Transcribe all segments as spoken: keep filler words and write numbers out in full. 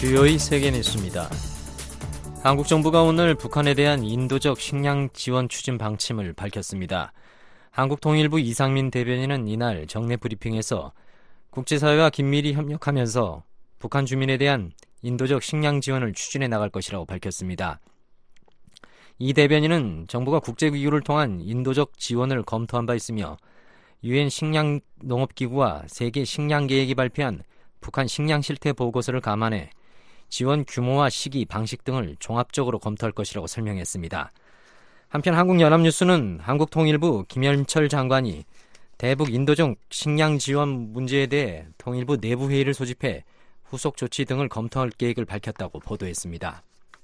주요의 세계 뉴스입니다. 한국 정부가 오늘 북한에 대한 인도적 식량 지원 추진 방침을 밝혔습니다. 한국통일부 이상민 대변인은 이날 정례 브리핑에서 국제사회와 긴밀히 협력하면서 북한 주민에 대한 인도적 식량 지원을 추진해 나갈 것이라고 밝혔습니다. 이 대변인은 정부가 국제기구를 통한 인도적 지원을 검토한 바 있으며 유엔 식량농업기구와 세계 식량계획이 발표한 북한 식량 실태 보고서를 감안해 지원 규모와 시기, 방식 등을 종합적으로 검토할 것이라고 설명했습니다. 한편 한국연합뉴스는 한국통일부 김현철 장관이 대북 인도적 식량 지원 문제에 대해 통일부 내부회의를 소집해 후속 조치 등을 검토할 계획을 밝혔다고 보도했습니다.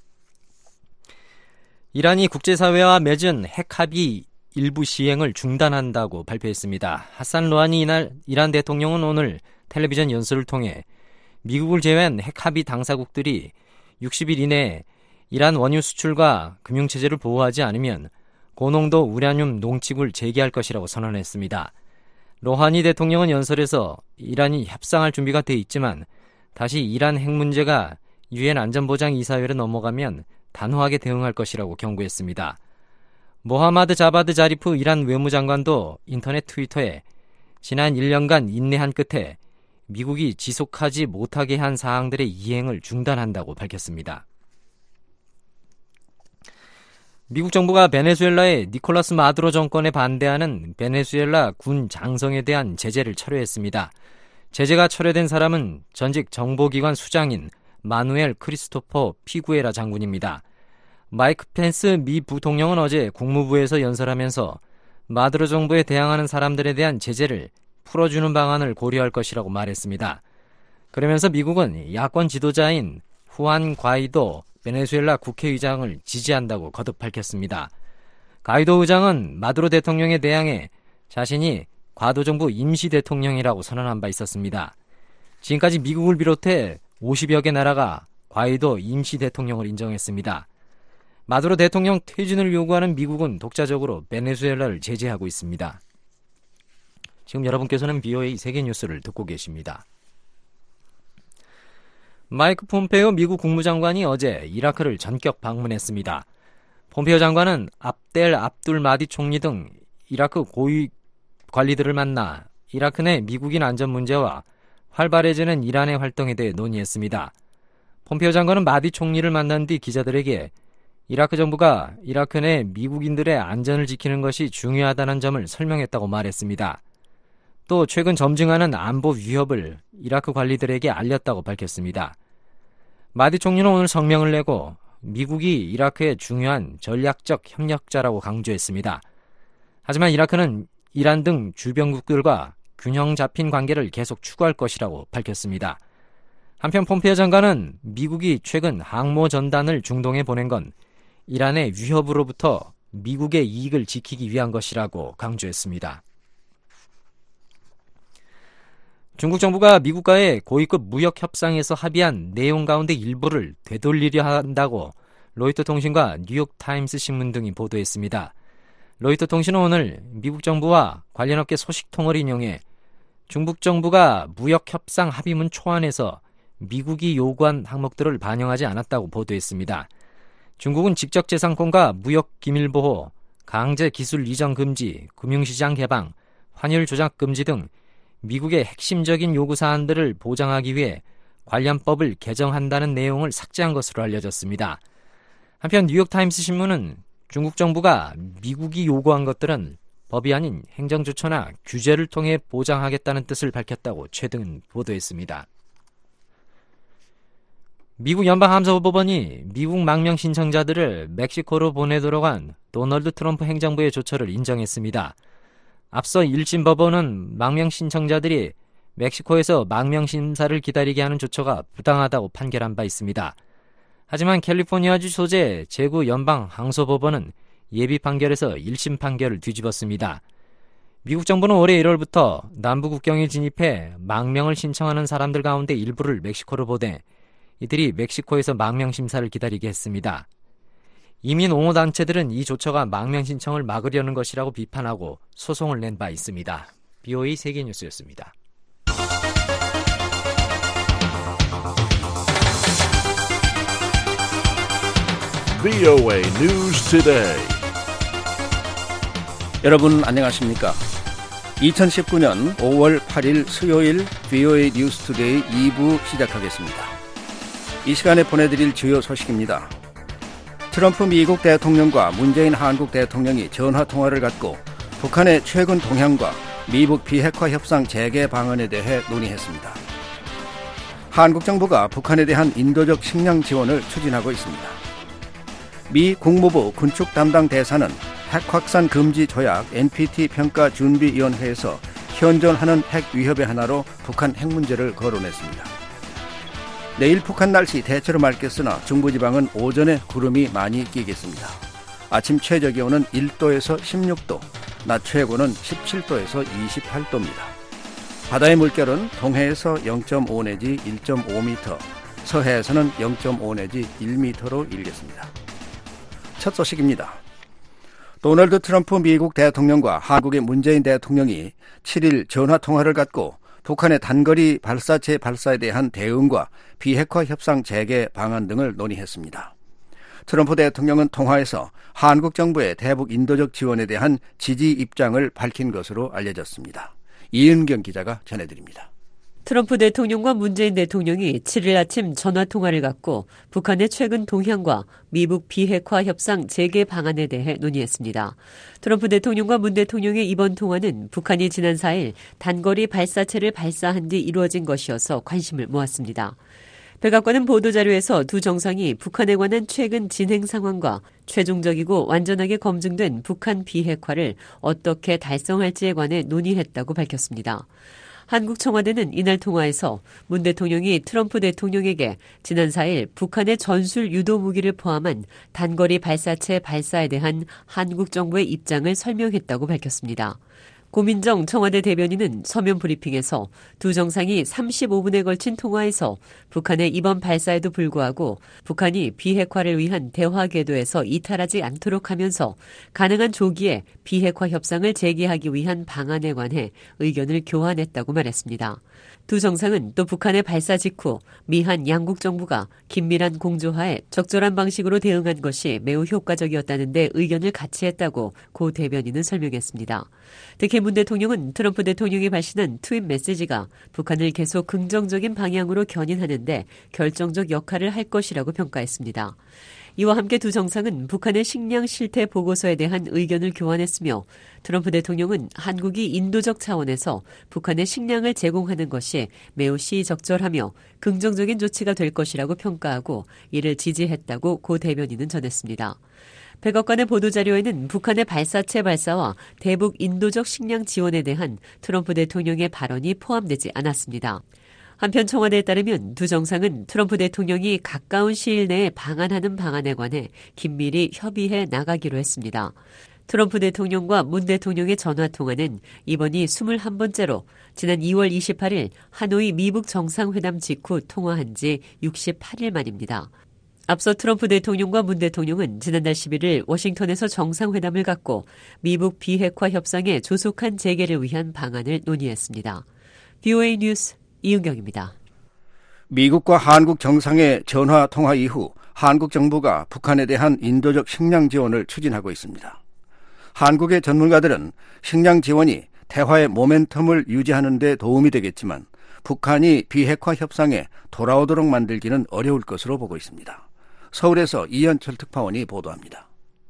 이란이 국제사회와 맺은 핵합의 일부 시행을 중단한다고 발표했습니다. 하산 로하니 이날 이란 대통령은 오늘 텔레비전 연설을 통해 미국을 제외한 핵합의 당사국들이 육십 일 이내에 이란 원유 수출과 금융체제를 보호하지 않으면 고농도 우라늄 농축을 재개할 것이라고 선언했습니다. 로하니 대통령은 연설에서 이란이 협상할 준비가 돼 있지만 다시 이란 핵 문제가 유엔 안전보장이사회로 넘어가면 단호하게 대응할 것이라고 경고했습니다. 모하마드 자바드 자리프 이란 외무장관도 인터넷 트위터에 지난 일 년간 인내한 끝에 미국이 지속하지 못하게 한 사항들의 이행을 중단한다고 밝혔습니다. 미국 정부가 베네수엘라의 니콜라스 마두로 정권에 반대하는 베네수엘라 군 장성에 대한 제재를 철회했습니다. 제재가 철회된 사람은 전직 정보기관 수장인 마누엘 크리스토퍼 피구에라 장군입니다. 마이크 펜스 미 부통령은 어제 국무부에서 연설하면서 마두로 정부에 대항하는 사람들에 대한 제재를 풀어주는 방안을 고려할 것이라고 말했습니다. 그러면서 미국은 야권 지도자인 후안 과이도 베네수엘라 국회의장을 지지한다고 거듭 밝혔습니다. 과이도 의장은 마두로 대통령에 대항해 자신이 과도정부 임시대통령이라고 선언한 바 있었습니다. 지금까지 미국을 비롯해 오십여 개 나라가 과이도 임시대통령을 인정했습니다. 마두로 대통령 퇴진을 요구하는 미국은 독자적으로 베네수엘라를 제재하고 있습니다. 지금 여러분께서는 비오에이 세계뉴스를 듣고 계십니다. 마이크 폼페오 미국 국무장관이 어제 이라크를 전격 방문했습니다. 폼페오 장관은 압델 압둘 마디 총리 등 이라크 고위 관리들을 만나 이라크 내 미국인 안전 문제와 활발해지는 이란의 활동에 대해 논의했습니다. 폼페오 장관은 마디 총리를 만난 뒤 기자들에게 이라크 정부가 이라크 내 미국인들의 안전을 지키는 것이 중요하다는 점을 설명했다고 말했습니다. 또 최근 점증하는 안보 위협을 이라크 관리들에게 알렸다고 밝혔습니다. 마디 총리는 오늘 성명을 내고 미국이 이라크의 중요한 전략적 협력자라고 강조했습니다. 하지만 이라크는 이란 등 주변국들과 균형 잡힌 관계를 계속 추구할 것이라고 밝혔습니다. 한편 폼페오 장관은 미국이 최근 항모 전단을 중동에 보낸 건 이란의 위협으로부터 미국의 이익을 지키기 위한 것이라고 강조했습니다. 중국 정부가 미국과의 고위급 무역 협상에서 합의한 내용 가운데 일부를 되돌리려 한다고 로이터 통신과 뉴욕타임스 신문 등이 보도했습니다. 로이터 통신은 오늘 미국 정부와 관련 업계 소식통을 인용해 중국 정부가 무역 협상 합의문 초안에서 미국이 요구한 항목들을 반영하지 않았다고 보도했습니다. 중국은 직접재산권과 무역 기밀보호, 강제 기술 이전 금지, 금융시장 개방, 환율 조작 금지 등 미국의 핵심적인 요구사안들을 보장하기 위해 관련법을 개정한다는 내용을 삭제한 것으로 알려졌습니다. 한편 뉴욕타임스 신문은 중국 정부가 미국이 요구한 것들은 법이 아닌 행정조처나 규제를 통해 보장하겠다는 뜻을 밝혔다고 최근 보도했습니다. 미국 연방함사법원이 미국 망명 신청자들을 멕시코로 보내도록 한 도널드 트럼프 행정부의 조처를 인정했습니다. 앞서 일 심 법원은 망명 신청자들이 멕시코에서 망명 심사를 기다리게 하는 조처가 부당하다고 판결한 바 있습니다. 하지만 캘리포니아주 소재 제구 연방 항소법원은 예비 판결에서 일 심 판결을 뒤집었습니다. 미국 정부는 올해 일월부터 남부 국경에 진입해 망명을 신청하는 사람들 가운데 일부를 멕시코로 보내 이들이 멕시코에서 망명 심사를 기다리게 했습니다. 이민 옹호 단체들은 이 조처가 망명 신청을 막으려는 것이라고 비판하고 소송을 낸 바 있습니다. 비오에이 세계뉴스였습니다. 브이오에이 News Today. 여러분 안녕하십니까? 이천십구 년 오월 팔일 수요일 브이오에이 뉴스 투데이 이 부 시작하겠습니다. 이 시간에 보내드릴 주요 소식입니다. 트럼프 미국 대통령과 문재인 한국 대통령이 전화통화를 갖고 북한의 최근 동향과 미북 비핵화 협상 재개 방안에 대해 논의했습니다. 한국 정부가 북한에 대한 인도적 식량 지원을 추진하고 있습니다. 미 국무부 군축 담당 대사는 핵 확산 금지 조약 엔피티 평가 준비위원회에서 현존하는 핵 위협의 하나로 북한 핵 문제를 거론했습니다. 내일 북한 날씨 대체로 맑겠으나 중부지방은 오전에 구름이 많이 끼겠습니다. 아침 최저 기온은 일 도에서 십육 도, 낮 최고는 십칠 도에서 이십팔 도입니다. 바다의 물결은 동해에서 영 점 오 내지 일 점 오 미터, 서해에서는 영 점 오 내지 일 미터로 일겠습니다. 첫 소식입니다. 도널드 트럼프 미국 대통령과 한국의 문재인 대통령이 칠일 전화통화를 갖고 북한의 단거리 발사체 발사에 대한 대응과 비핵화 협상 재개 방안 등을 논의했습니다. 트럼프 대통령은 통화에서 한국 정부의 대북 인도적 지원에 대한 지지 입장을 밝힌 것으로 알려졌습니다. 이은경 기자가 전해드립니다. 트럼프 대통령과 문재인 대통령이 칠일 아침 전화통화를 갖고 북한의 최근 동향과 미북 비핵화 협상 재개 방안에 대해 논의했습니다. 트럼프 대통령과 문 대통령의 이번 통화는 북한이 지난 사일 단거리 발사체를 발사한 뒤 이루어진 것이어서 관심을 모았습니다. 백악관은 보도자료에서 두 정상이 북한에 관한 최근 진행 상황과 최종적이고 완전하게 검증된 북한 비핵화를 어떻게 달성할지에 관해 논의했다고 밝혔습니다. 한국 청와대는 이날 통화에서 문 대통령이 트럼프 대통령에게 지난 사일 북한의 전술 유도 무기를 포함한 단거리 발사체 발사에 대한 한국 정부의 입장을 설명했다고 밝혔습니다. 고민정 청와대 대변인은 서면 브리핑에서 두 정상이 삼십오 분에 걸친 통화에서 북한의 이번 발사에도 불구하고 북한이 비핵화를 위한 대화 궤도에서 이탈하지 않도록 하면서 가능한 조기에 비핵화 협상을 재개하기 위한 방안에 관해 의견을 교환했다고 말했습니다. 두 정상은 또 북한의 발사 직후 미한 양국 정부가 긴밀한 공조하에 적절한 방식으로 대응한 것이 매우 효과적이었다는 데 의견을 같이 했다고 고 대변인은 설명했습니다. 특히 문 대통령은 트럼프 대통령이 발신한 트윗 메시지가 북한을 계속 긍정적인 방향으로 견인하는데 결정적 역할을 할 것이라고 평가했습니다. 이와 함께 두 정상은 북한의 식량 실태 보고서에 대한 의견을 교환했으며 트럼프 대통령은 한국이 인도적 차원에서 북한에 식량을 제공하는 것이 매우 시적절하며 긍정적인 조치가 될 것이라고 평가하고 이를 지지했다고 고 대변인은 전했습니다. 백악관의 보도자료에는 북한의 발사체 발사와 대북 인도적 식량 지원에 대한 트럼프 대통령의 발언이 포함되지 않았습니다. 한편 청와대에 따르면 두 정상은 트럼프 대통령이 가까운 시일 내에 방한하는 방안에 관해 긴밀히 협의해 나가기로 했습니다. 트럼프 대통령과 문 대통령의 전화통화는 이번이 스물한 번째로 지난 이월 이십팔일 하노이 미북 정상회담 직후 통화한 지 육십팔 일 만입니다. 앞서 트럼프 대통령과 문 대통령은 지난달 십일일 워싱턴에서 정상회담을 갖고 미북 비핵화 협상의 조속한 재개를 위한 방안을 논의했습니다. 브이오에이 뉴스 이은경입니다. 미국과 한국 정상의 전화 통화 이후 한국 정부가 북한에 대한 인도적 식량 지원을 추진하고 있습니다. 한국의 전문가들은 식량 지원이 대화의 모멘텀을 유지하는 데 도움이 되겠지만 북한이 비핵화 협상에 돌아오도록 만들기는 어려울 것으로 보고 있습니다. 서울에서 이현철 특파원이 보도합니다.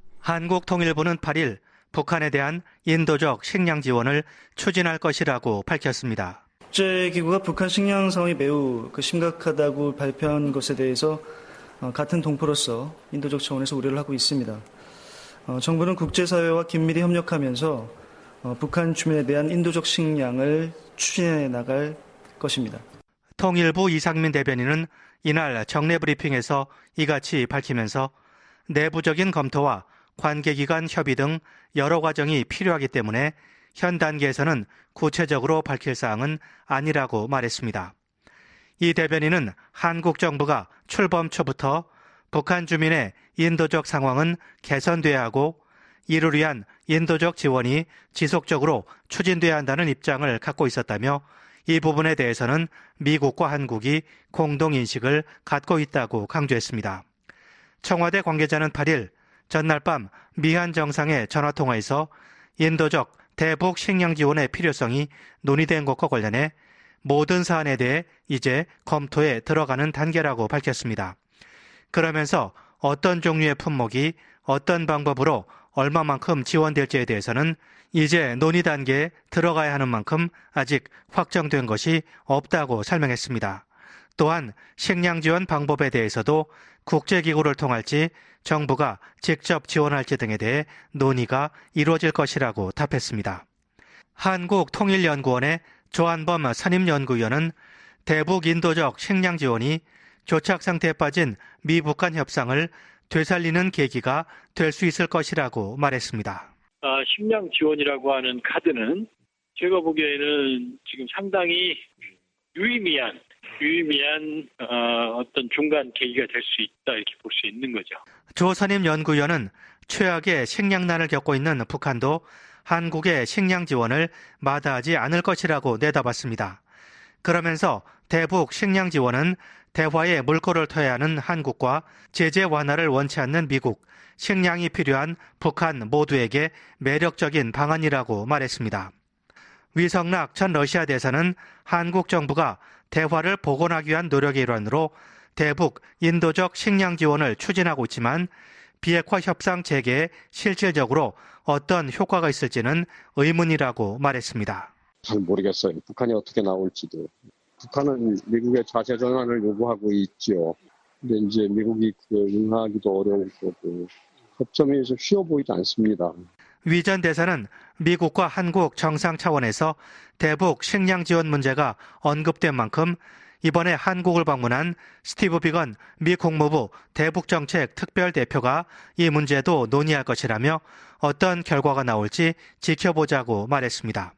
한국통일부는 팔일 북한에 대한 인도적 식량 지원을 추진할 것이라고 밝혔습니다. 국제기구가 북한 식량 상황이 매우 그 심각하다고 발표한 것에 대해서 어, 같은 동포로서 인도적 차원에서 우려를 하고 있습니다. 어, 정부는 국제사회와 긴밀히 협력하면서 어, 북한 주민에 대한 인도적 식량을 추진해 나갈 것입니다. 통일부 이상민 대변인은 이날 정례 브리핑에서 이같이 밝히면서 내부적인 검토와 관계기관 협의 등 여러 과정이 필요하기 때문에 현 단계에서는 구체적으로 밝힐 사항은 아니라고 말했습니다. 이 대변인은 한국 정부가 출범 초부터 북한 주민의 인도적 상황은 개선돼야 하고 이를 위한 인도적 지원이 지속적으로 추진돼야 한다는 입장을 갖고 있었다며 이 부분에 대해서는 미국과 한국이 공동인식을 갖고 있다고 강조했습니다. 청와대 관계자는 팔 일 전날 밤 미한 정상의 전화통화에서 인도적 대북 식량 지원의 필요성이 논의된 것과 관련해 모든 사안에 대해 이제 검토에 들어가는 단계라고 밝혔습니다. 그러면서 어떤 종류의 품목이 어떤 방법으로 얼마만큼 지원될지에 대해서는 이제 논의 단계에 들어가야 하는 만큼 아직 확정된 것이 없다고 설명했습니다. 또한 식량 지원 방법에 대해서도 국제기구를 통할지 정부가 직접 지원할지 등에 대해 논의가 이루어질 것이라고 답했습니다. 한국통일연구원의 조한범 선임연구위원은 대북 인도적 식량 지원이 교착 상태에 빠진 미북 간 협상을 되살리는 계기가 될 수 있을 것이라고 말했습니다. 아, 식량 지원이라고 하는 카드는 제가 보기에는 지금 상당히 유의미한 유의미한 어, 어떤 중간 계기가 될 수 있다 이렇게 볼 수 있는 거죠. 조 선임 연구위원은 최악의 식량난을 겪고 있는 북한도 한국의 식량 지원을 마다하지 않을 것이라고 내다봤습니다. 그러면서 대북 식량 지원은 대화의 물꼬를 터야 하는 한국과 제재 완화를 원치 않는 미국, 식량이 필요한 북한 모두에게 매력적인 방안이라고 말했습니다. 위성락 전 러시아 대사는 한국 정부가 대화를 복원하기 위한 노력의 일환으로 대북 인도적 식량 지원을 추진하고 있지만 비핵화 협상 재개에 실질적으로 어떤 효과가 있을지는 의문이라고 말했습니다. 잘 모르겠어요. 북한이 어떻게 나올지도. 북한은 미국의 자세 전환을 요구하고 있지요. 근데 이제 미국이 그걸 응하기도 어려울 거고 협점이 좀 쉬워 보이지 않습니다. 위 전 대사는 미국과 한국 정상 차원에서 대북 식량 지원 문제가 언급된 만큼 이번에 한국을 방문한 스티브 비건 미 국무부 대북정책 특별대표가 이 문제도 논의할 것이라며 어떤 결과가 나올지 지켜보자고 말했습니다.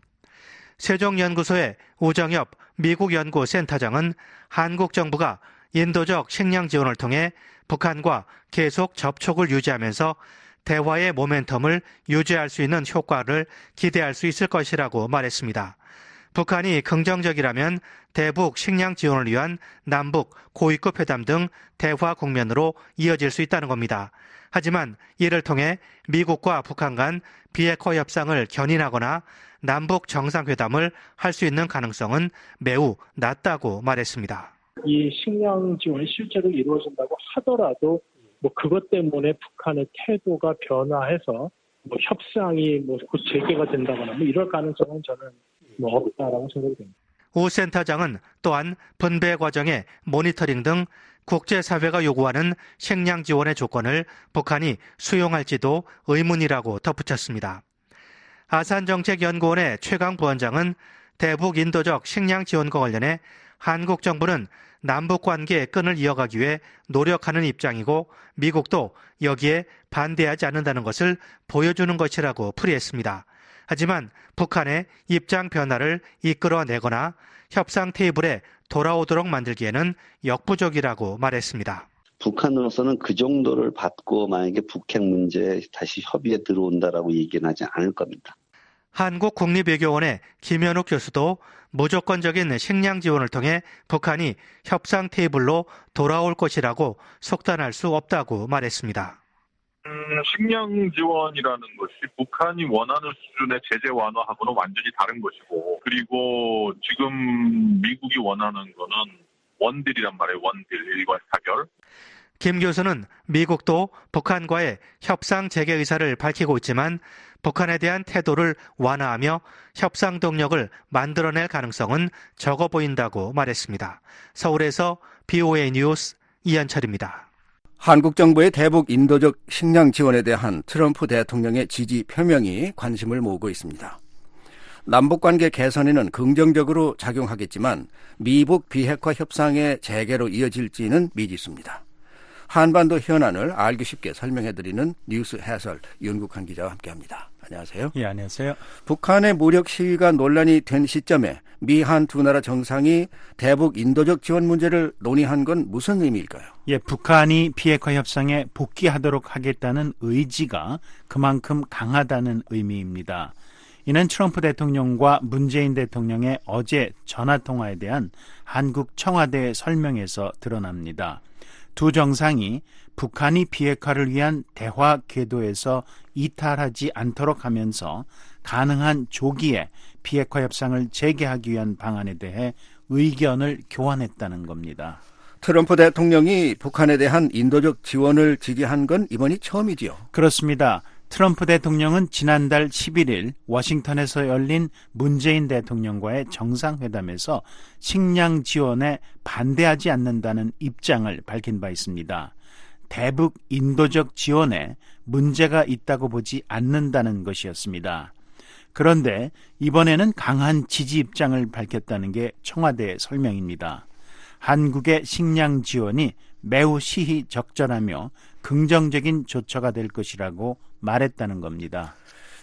세종연구소의 우정엽 미국 연구센터장은 한국 정부가 인도적 식량 지원을 통해 북한과 계속 접촉을 유지하면서 대화의 모멘텀을 유지할 수 있는 효과를 기대할 수 있을 것이라고 말했습니다. 북한이 긍정적이라면 대북 식량 지원을 위한 남북 고위급 회담 등 대화 국면으로 이어질 수 있다는 겁니다. 하지만 이를 통해 미국과 북한 간 비핵화 협상을 견인하거나 남북 정상회담을 할 수 있는 가능성은 매우 낮다고 말했습니다. 이 식량 지원이 실제로 이루어진다고 하더라도 뭐 그것 때문에 북한의 태도가 변화해서 뭐 협상이 뭐 곧 재개가 된다거나 뭐 이럴 가능성은 저는 뭐 없다라고 생각이 됩니다. 우 센터장은 또한 분배 과정의 모니터링 등 국제사회가 요구하는 식량 지원의 조건을 북한이 수용할지도 의문이라고 덧붙였습니다. 아산정책연구원의 최강 부원장은 대북 인도적 식량 지원과 관련해 한국 정부는 남북관계의 끈을 이어가기 위해 노력하는 입장이고 미국도 여기에 반대하지 않는다는 것을 보여주는 것이라고 풀이했습니다. 하지만 북한의 입장 변화를 이끌어내거나 협상 테이블에 돌아오도록 만들기에는 역부족이라고 말했습니다. 북한으로서는 그 정도를 받고 만약에 북핵 문제에 다시 협의에 들어온다라고 얘기는 하지 않을 겁니다. 한국국립외교원의 김현욱 교수도 무조건적인 식량 지원을 통해 북한이 협상 테이블로 돌아올 것이라고 속단할 수 없다고 말했습니다. 음, 식량 지원이라는 것이 북한이 원하는 수준의 제재 완화하고는 완전히 다른 것이고, 그리고 지금 미국이 원하는 거는 원딜이란 말이에요. 원딜, 일과 사결. 김 교수는 미국도 북한과의 협상 재개 의사를 밝히고 있지만 북한에 대한 태도를 완화하며 협상 동력을 만들어낼 가능성은 적어 보인다고 말했습니다. 서울에서 비오에이 뉴스 이현철입니다. 한국 정부의 대북 인도적 식량 지원에 대한 트럼프 대통령의 지지 표명이 관심을 모으고 있습니다. 남북관계 개선에는 긍정적으로 작용하겠지만 미북 비핵화 협상의 재개로 이어질지는 미지수입니다. 한반도 현안을 알기 쉽게 설명해드리는 뉴스 해설 윤국한 기자와 함께합니다. 안녕하세요. 예, 안녕하세요. 북한의 무력 시위가 논란이 된 시점에 미한 두 나라 정상이 대북 인도적 지원 문제를 논의한 건 무슨 의미일까요? 예, 북한이 비핵화 협상에 복귀하도록 하겠다는 의지가 그만큼 강하다는 의미입니다. 이는 트럼프 대통령과 문재인 대통령의 어제 전화통화에 대한 한국 청와대 설명에서 드러납니다. 두 정상이 북한이 비핵화를 위한 대화 궤도에서 이탈하지 않도록 하면서 가능한 조기에 비핵화 협상을 재개하기 위한 방안에 대해 의견을 교환했다는 겁니다. 트럼프 대통령이 북한에 대한 인도적 지원을 지지한 건 이번이 처음이지요. 그렇습니다. 트럼프 대통령은 지난달 십일 일 워싱턴에서 열린 문재인 대통령과의 정상회담에서 식량 지원에 반대하지 않는다는 입장을 밝힌 바 있습니다. 대북 인도적 지원에 문제가 있다고 보지 않는다는 것이었습니다. 그런데 이번에는 강한 지지 입장을 밝혔다는 게 청와대의 설명입니다. 한국의 식량 지원이 매우 시의적절하며 긍정적인 조처가 될 것이라고 말했다는 겁니다.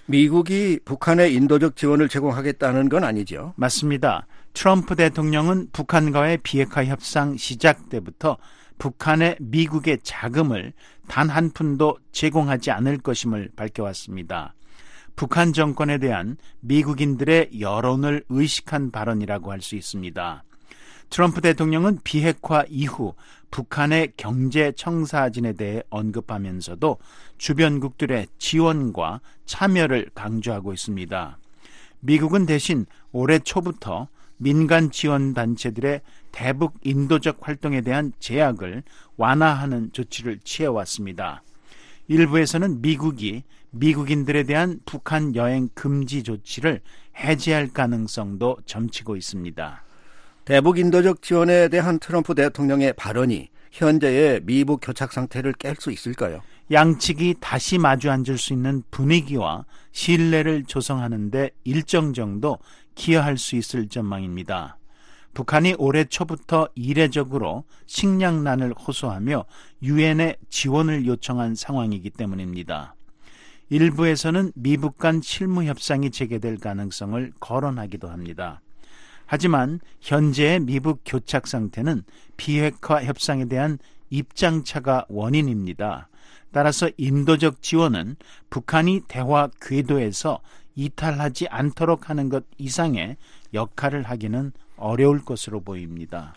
미국이 북한에 인도적 지원을 제공하겠다는 건 아니죠? 맞습니다. 트럼프 대통령은 북한과의 비핵화 협상 시작 때부터 북한에 미국의 자금을 단 한 푼도 제공하지 않을 것임을 밝혀왔습니다. 북한 정권에 대한 미국인들의 여론을 의식한 발언이라고 할 수 있습니다. 트럼프 대통령은 비핵화 이후 북한의 경제 청사진에 대해 언급하면서도 주변국들의 지원과 참여를 강조하고 있습니다. 미국은 대신 올해 초부터 민간 지원 단체들의 대북 인도적 활동에 대한 제약을 완화하는 조치를 취해왔습니다. 일부에서는 미국이 미국인들에 대한 북한 여행 금지 조치를 해제할 가능성도 점치고 있습니다. 대북 인도적 지원에 대한 트럼프 대통령의 발언이 현재의 미북 교착 상태를 깰 수 있을까요? 양측이 다시 마주 앉을 수 있는 분위기와 신뢰를 조성하는 데 일정 정도 기여할 수 있을 전망입니다. 북한이 올해 초부터 이례적으로 식량난을 호소하며 유엔에 지원을 요청한 상황이기 때문입니다. 일부에서는 미북 간 실무 협상이 재개될 가능성을 거론하기도 합니다. 하지만 현재의 미북 교착 상태는 비핵화 협상에 대한 입장차가 원인입니다. 따라서 인도적 지원은 북한이 대화 궤도에서 이탈하지 않도록 하는 것 이상의 역할을 하기는 어려울 것으로 보입니다.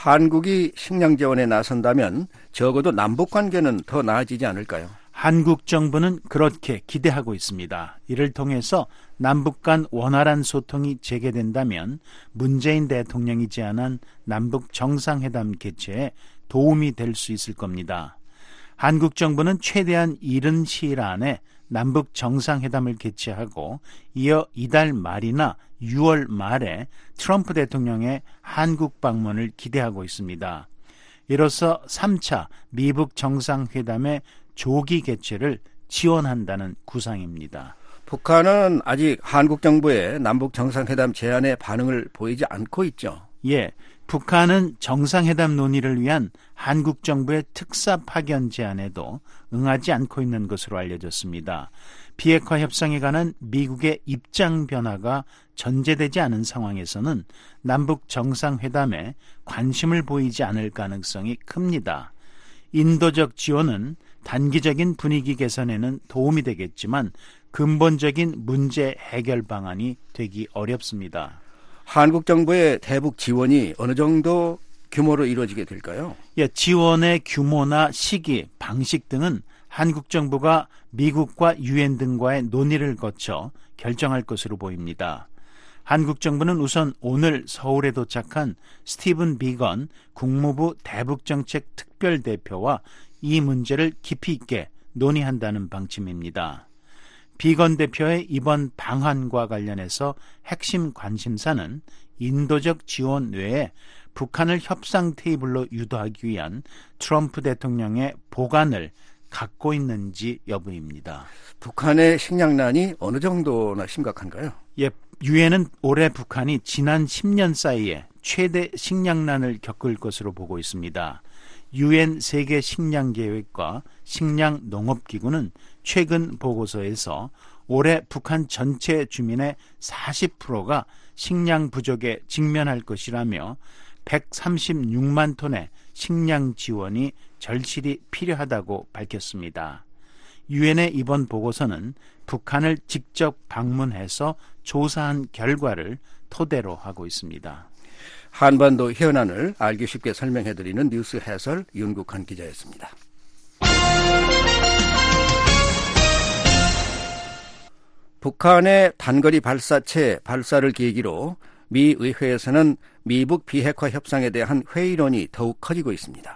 한국이 식량 지원에 나선다면 적어도 남북 관계는 더 나아지지 않을까요? 한국 정부는 그렇게 기대하고 있습니다. 이를 통해서 남북 간 원활한 소통이 재개된다면 문재인 대통령이 제안한 남북 정상회담 개최에 도움이 될 수 있을 겁니다. 한국 정부는 최대한 이른 시일 안에 남북 정상회담을 개최하고 이어 이달 말이나 유월 말에 트럼프 대통령의 한국 방문을 기대하고 있습니다. 이로써 삼 차 미북 정상회담의 조기 개최를 지원한다는 구상입니다. 북한은 아직 한국 정부의 남북 정상회담 제안에 반응을 보이지 않고 있죠. 예, 북한은 정상회담 논의를 위한 한국 정부의 특사 파견 제안에도 응하지 않고 있는 것으로 알려졌습니다. 비핵화 협상에 관한 미국의 입장 변화가 전제되지 않은 상황에서는 남북 정상회담에 관심을 보이지 않을 가능성이 큽니다. 인도적 지원은 단기적인 분위기 개선에는 도움이 되겠지만 근본적인 문제 해결 방안이 되기 어렵습니다. 한국 정부의 대북 지원이 어느 정도 규모로 이루어지게 될까요? 예, 지원의 규모나 시기, 방식 등은 한국 정부가 미국과 유엔 등과의 논의를 거쳐 결정할 것으로 보입니다. 한국 정부는 우선 오늘 서울에 도착한 스티븐 비건 국무부 대북정책 특별대표와 이 문제를 깊이 있게 논의한다는 방침입니다. 비건 대표의 이번 방한과 관련해서 핵심 관심사는 인도적 지원 외에 북한을 협상 테이블로 유도하기 위한 트럼프 대통령의 보관을 갖고 있는지 여부입니다. 북한의 식량난이 어느 정도나 심각한가요? 예, 유엔은 올해 북한이 지난 십 년 사이에 최대 식량난을 겪을 것으로 보고 있습니다. 유엔 세계 식량 계획과 식량 농업기구는 최근 보고서에서 올해 북한 전체 주민의 사십 퍼센트가 식량 부족에 직면할 것이라며 백삼십육만 톤의 식량 지원이 절실히 필요하다고 밝혔습니다. 유엔의 이번 보고서는 북한을 직접 방문해서 조사한 결과를 토대로 하고 있습니다. 한반도 현안을 알기 쉽게 설명해드리는 뉴스 해설 윤국한 기자였습니다. 북한의 단거리 발사체 발사를 계기로 미 의회에서는 미북 비핵화 협상에 대한 회의론이 더욱 커지고 있습니다.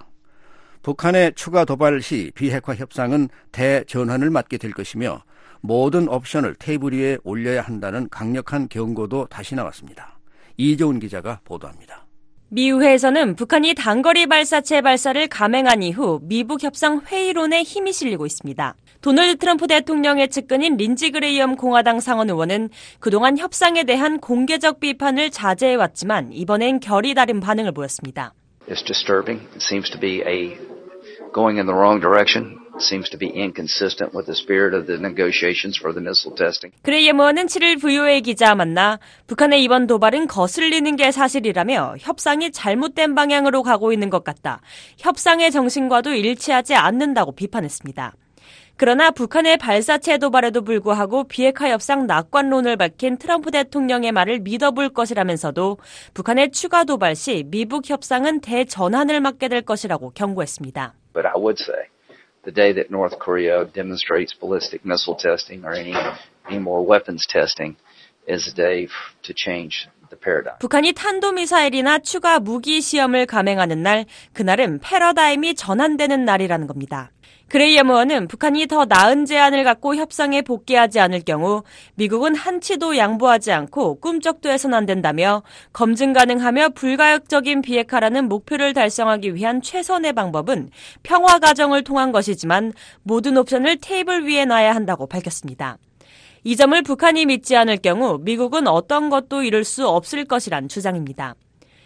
북한의 추가 도발 시 비핵화 협상은 대전환을 맞게 될 것이며 모든 옵션을 테이블 위에 올려야 한다는 강력한 경고도 다시 나왔습니다. 이조은 기자가 보도합니다. 미 의회에서는 북한이 단거리 발사체 발사를 감행한 이후 미북 협상 회의론에 힘이 실리고 있습니다. 도널드 트럼프 대통령의 측근인 린지 그레이엄 공화당 상원 의원은 그동안 협상에 대한 공개적 비판을 자제해왔지만 이번엔 결이 다른 반응을 보였습니다. It's disturbing. It seems to be a going in the wrong direction. Seems to be inconsistent with the spirit of the negotiations for the missile testing. 그레이엄 의원은 칠일 브이오에이 기자와 만나 북한의 이번 도발은 거슬리는 게 사실이라며 협상이 잘못된 방향으로 가고 있는 것 같다. 협상의 정신과도 일치하지 않는다고 비판했습니다. 그러나 북한의 발사체 도발에도 불구하고 비핵화 협상 낙관론을 밝힌 트럼프 대통령의 말을 믿어볼 것이라면서도 북한의 추가 도발 시 미북 협상은 대전환을 맞게 될 것이라고 경고했습니다. But I would say the day that North Korea demonstrates ballistic missile testing or any, any more weapons testing is a day to change the paradigm. 북한이 탄도미사일이나 추가 무기 시험을 감행하는 날, 그날은 패러다임이 전환되는 날이라는 겁니다. 그레이엄 의원은 북한이 더 나은 제안을 갖고 협상에 복귀하지 않을 경우 미국은 한치도 양보하지 않고 꿈쩍도 해선 안 된다며 검증 가능하며 불가역적인 비핵화라는 목표를 달성하기 위한 최선의 방법은 평화 과정을 통한 것이지만 모든 옵션을 테이블 위에 놔야 한다고 밝혔습니다. 이 점을 북한이 믿지 않을 경우 미국은 어떤 것도 이룰 수 없을 것이란 주장입니다.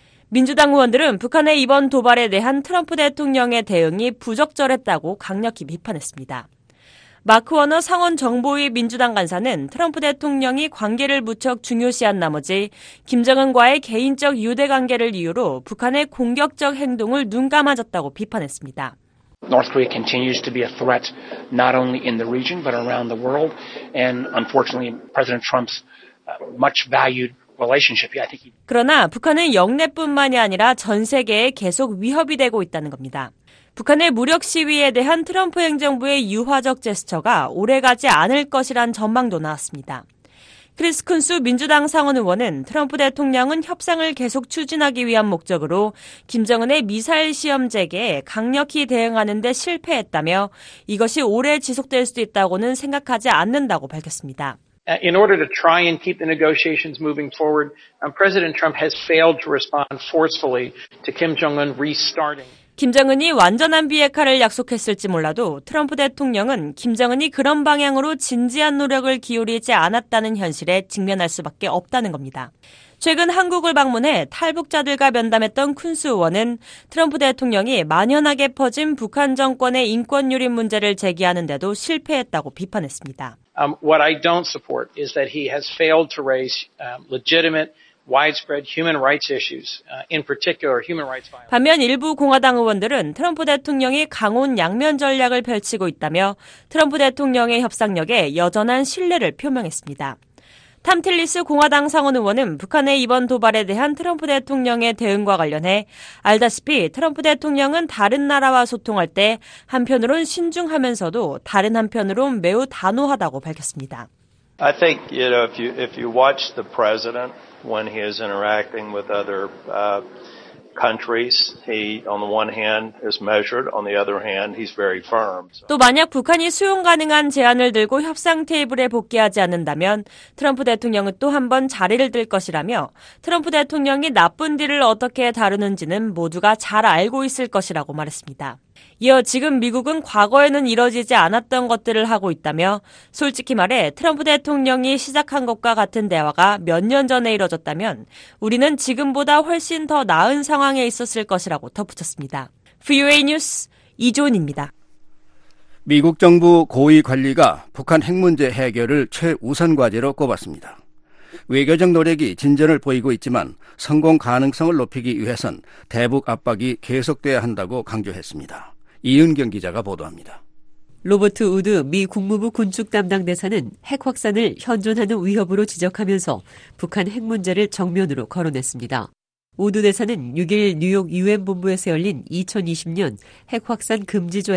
민주당 의원들은 북한의 이번 도발에 대한 트럼프 대통령의 대응이 부적절했다고 강력히 비판했습니다. 마크 워너 상원 정보위 민주당 간사는 트럼프 대통령이 관계를 무척 중요시한 나머지 김정은과의 개인적 유대 관계를 이유로 북한의 공격적 행동을 눈감아줬다고 비판했습니다. North Korea continues to be a threat not only in the region but around the world, and unfortunately President Trump's much valued 그러나 북한은 영내뿐만이 아니라 전 세계에 계속 위협이 되고 있다는 겁니다. 북한의 무력 시위에 대한 트럼프 행정부의 유화적 제스처가 오래가지 않을 것이란 전망도 나왔습니다. 크리스 쿤스 민주당 상원 의원은 트럼프 대통령은 협상을 계속 추진하기 위한 목적으로 김정은의 미사일 시험 재개에 강력히 대응하는 데 실패했다며 이것이 오래 지속될 수도 있다고는 생각하지 않는다고 밝혔습니다. In order to try and keep the negotiations moving forward, um, President Trump has failed to respond forcefully to Kim Jong-un restarting. 김정은이 완전한 비핵화를 약속했을지 몰라도 트럼프 대통령은 김정은이 그런 방향으로 진지한 노력을 기울이지 않았다는 현실에 직면할 수밖에 없다는 겁니다. 최근 한국을 방문해 탈북자들과 면담했던 쿤스 의원은 트럼프 대통령이 만연하게 퍼진 북한 정권의 인권 유린 문제를 제기하는 데도 실패했다고 비판했습니다. Um, what I don't support is that he has failed to raise um, legitimate widespread human rights issues, uh, in particular human rights violations. 반면 일부 공화당 의원들은 트럼프 대통령이 강온 양면 전략을 펼치고 있다며 트럼프 대통령의 협상력에 여전한 신뢰를 표명했습니다. 탐 틸리스 공화당 상원 의원은 북한의 이번 도발에 대한 트럼프 대통령의 대응과 관련해 알다시피 트럼프 대통령은 다른 나라와 소통할 때 한편으론 신중하면서도 다른 한편으론 매우 단호하다고 밝혔습니다. I think you know if you if you watch the president when he is interacting with other uh, countries, he on the one hand is measured, on the other hand he's very firm. 또 만약 북한이 수용 가능한 제안을 들고 협상 테이블에 복귀하지 않는다면 트럼프 대통령은 또 한 번 자리를 들 것이라며 트럼프 대통령이 나쁜 딜을 어떻게 다루는지는 모두가 잘 알고 있을 것이라고 말했습니다. 이어 지금 미국은 과거에는 이뤄지지 않았던 것들을 하고 있다며 솔직히 말해 트럼프 대통령이 시작한 것과 같은 대화가 몇 년 전에 이뤄졌다면 우리는 지금보다 훨씬 더 나은 상황에 있었을 것이라고 덧붙였습니다. 브이오에이 뉴스 이조은입니다. 미국 정부 고위 관리가 북한 핵 문제 해결을 최우선 과제로 꼽았습니다. 외교적 노력이 진전을 보이고 있지만 성공 가능성을 높이기 위해선 대북 압박이 계속돼야 한다고 강조했습니다. 이은경 기자가 보도합니다. 로버트 우드 미 국무부 군축 담당 대사는 핵 확산을 현존하는 위협으로 지적하면서 북한 핵 문제를 정면으로 거론했습니다. 우드 대사는 육 일 뉴욕 유엔 본부에서 열린 이천이십 년 핵 확산 금지 조약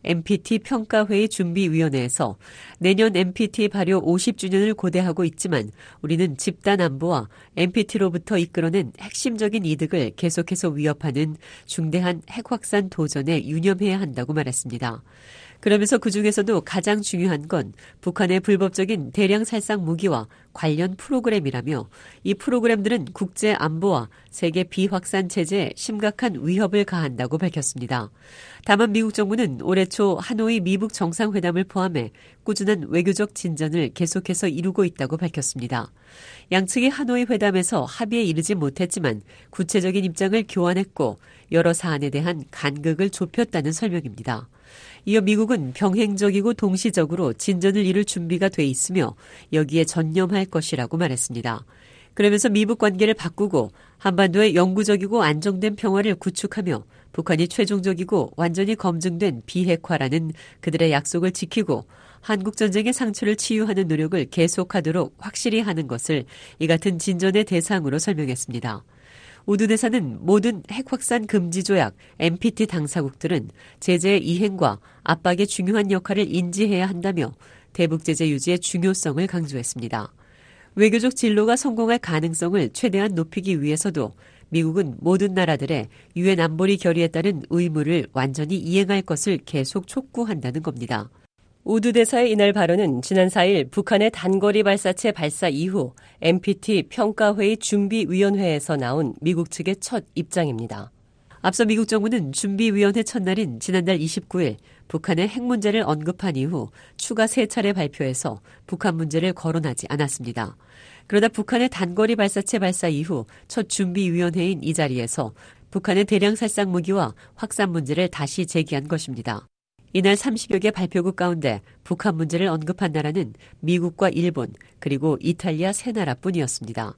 엠피티 평가회의 준비위원회에서 내년 엠피티 발효 오십 주년을 고대하고 있지만 우리는 집단 안보와 엠피티로부터 이끌어낸 핵심적인 이득을 계속해서 위협하는 중대한 핵 확산 도전에 유념해야 한다고 말했습니다. 그러면서 그중에서도 가장 중요한 건 북한의 불법적인 대량 살상 무기와 관련 프로그램이라며 이 프로그램들은 국제 안보와 세계 비확산 체제에 심각한 위협을 가한다고 밝혔습니다. 다만 미국 정부는 올해 초 하노이 미북 정상회담을 포함해 꾸준한 외교적 진전을 계속해서 이루고 있다고 밝혔습니다. 양측이 하노이 회담에서 합의에 이르지 못했지만 구체적인 입장을 교환했고 여러 사안에 대한 간극을 좁혔다는 설명입니다. 이어 미국은 병행적이고 동시적으로 진전을 이룰 준비가 돼 있으며 여기에 전념할 것이라고 말했습니다. 그러면서 미북 관계를 바꾸고 한반도의 영구적이고 안정된 평화를 구축하며 북한이 최종적이고 완전히 검증된 비핵화라는 그들의 약속을 지키고 한국전쟁의 상처를 치유하는 노력을 계속하도록 확실히 하는 것을 이 같은 진전의 대상으로 설명했습니다. 우드 대사는 모든 핵확산 금지 조약 엠피티 당사국들은 제재 이행과 압박의 중요한 역할을 인지해야 한다며 대북 제재 유지의 중요성을 강조했습니다. 외교적 진로가 성공할 가능성을 최대한 높이기 위해서도 미국은 모든 나라들의 유엔 안보리 결의에 따른 의무를 완전히 이행할 것을 계속 촉구한다는 겁니다. 우드 대사의 이날 발언은 지난 사 일 북한의 단거리 발사체 발사 이후 엠피티 평가회의 준비위원회에서 나온 미국 측의 첫 입장입니다. 앞서 미국 정부는 준비위원회 첫날인 지난달 이십구 일 북한의 핵 문제를 언급한 이후 추가 세 차례 발표해서 북한 문제를 거론하지 않았습니다. 그러다 북한의 단거리 발사체 발사 이후 첫 준비위원회인 이 자리에서 북한의 대량 살상 무기와 확산 문제를 다시 제기한 것입니다. 이날 삼십여 개 발표국 가운데 북한 문제를 언급한 나라는 미국과 일본 그리고 이탈리아 세 나라뿐이었습니다.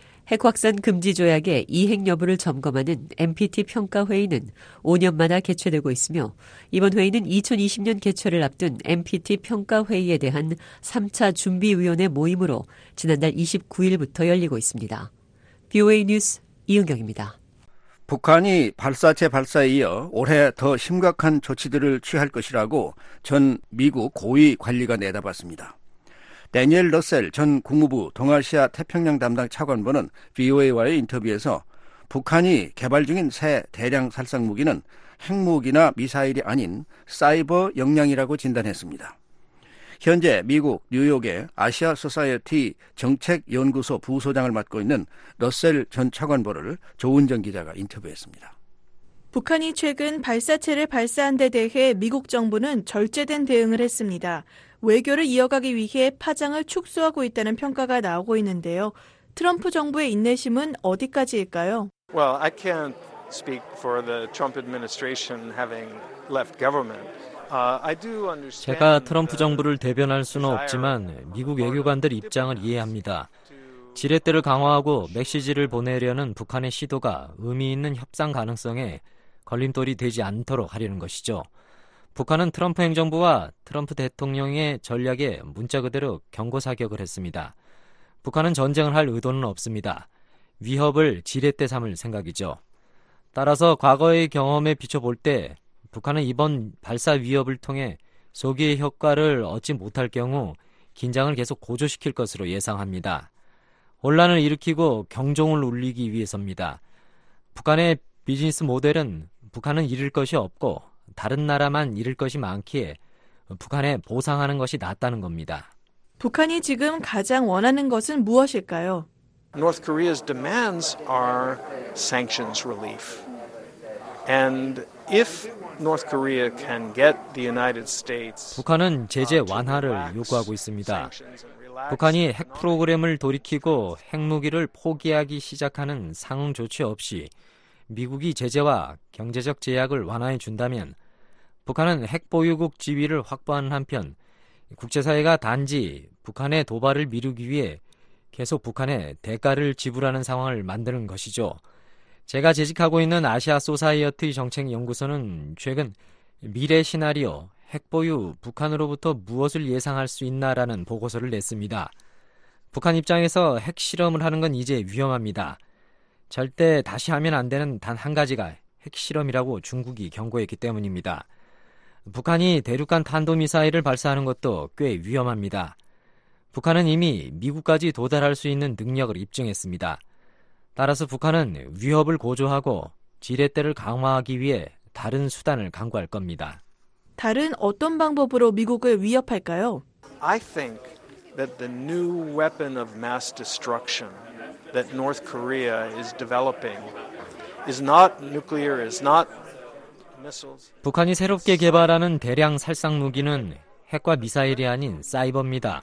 핵 확산 금지 조약의 이행 여부를 점검하는 엠피티 평가회의는 오 년마다 개최되고 있으며 이번 회의는 이천이십 년 개최를 앞둔 엠피티 평가회의에 대한 삼 차 준비위원회 모임으로 지난달 이십구 일부터 열리고 있습니다. 비오에이 뉴스 이은경입니다. 북한이 발사체 발사에 이어 올해 더 심각한 조치들을 취할 것이라고 전 미국 고위 관리가 내다봤습니다. 데니엘 러셀 전 국무부 동아시아 태평양 담당 차관보는 비오에이와의 인터뷰에서 북한이 개발 중인 새 대량 살상 무기는 핵무기나 미사일이 아닌 사이버 역량이라고 진단했습니다. 현재 미국 뉴욕의 아시아 소사이어티 정책연구소 부소장을 맡고 있는 러셀 전 차관보를 조은정 기자가 인터뷰했습니다. 북한이 최근 발사체를 발사한 데 대해 미국 정부는 절제된 대응을 했습니다. 외교를 이어가기 위해 파장을 축소하고 있다는 평가가 나오고 있는데요. 트럼프 정부의 인내심은 어디까지일까요? Well, I can't speak for the Trump administration having left government. 제가 트럼프 정부를 대변할 수는 없지만 미국 외교관들 입장을 이해합니다. 지렛대를 강화하고 메시지를 보내려는 북한의 시도가 의미 있는 협상 가능성에 걸림돌이 되지 않도록 하려는 것이죠. 북한은 트럼프 행정부와 트럼프 대통령의 전략에 문자 그대로 경고 사격을 했습니다. 북한은 전쟁을 할 의도는 없습니다. 위협을 지렛대 삼을 생각이죠. 따라서 과거의 경험에 비춰볼 때 북한은 이번 발사 위협을 통해 소기의 효과를 얻지 못할 경우 긴장을 계속 고조시킬 것으로 예상합니다. 혼란을 일으키고 경종을 울리기 위해서입니다. 북한의 비즈니스 모델은 북한은 잃을 것이 없고 다른 나라만 잃을 것이 많기에 북한에 보상하는 것이 낫다는 겁니다. 북한이 지금 가장 원하는 것은 무엇일까요? North Korea's demands are sanctions relief. And if North Korea can get the United States 북한은 제재 완화를 요구하고 있습니다. 북한이 핵 프로그램을 돌이키고 핵무기를 포기하기 시작하는 상응 조치 없이 미국이 제재와 경제적 제약을 완화해 준다면 북한은 핵 보유국 지위를 확보하는 한편 국제사회가 단지 북한의 도발을 미루기 위해 계속 북한에 대가를 지불하는 상황을 만드는 것이죠. 제가 재직하고 있는 아시아 소사이어티 정책연구소는 최근 미래 시나리오, 핵보유 북한으로부터 무엇을 예상할 수 있나라는 보고서를 냈습니다. 북한 입장에서 핵실험을 하는 건 이제 위험합니다. 절대 다시 하면 안 되는 단 한 가지가 핵실험이라고 중국이 경고했기 때문입니다. 북한이 대륙간 탄도미사일을 발사하는 것도 꽤 위험합니다. 북한은 이미 미국까지 도달할 수 있는 능력을 입증했습니다. 따라서 북한은 위협을 고조하고 지렛대를 강화하기 위해 다른 수단을 강구할 겁니다. 다른 어떤 방법으로 미국을 위협할까요? I think that the new weapon of mass destruction that North Korea is developing is not nuclear, is not missiles. 북한이 새롭게 개발하는 대량 살상 무기는 핵과 미사일이 아닌 사이버입니다.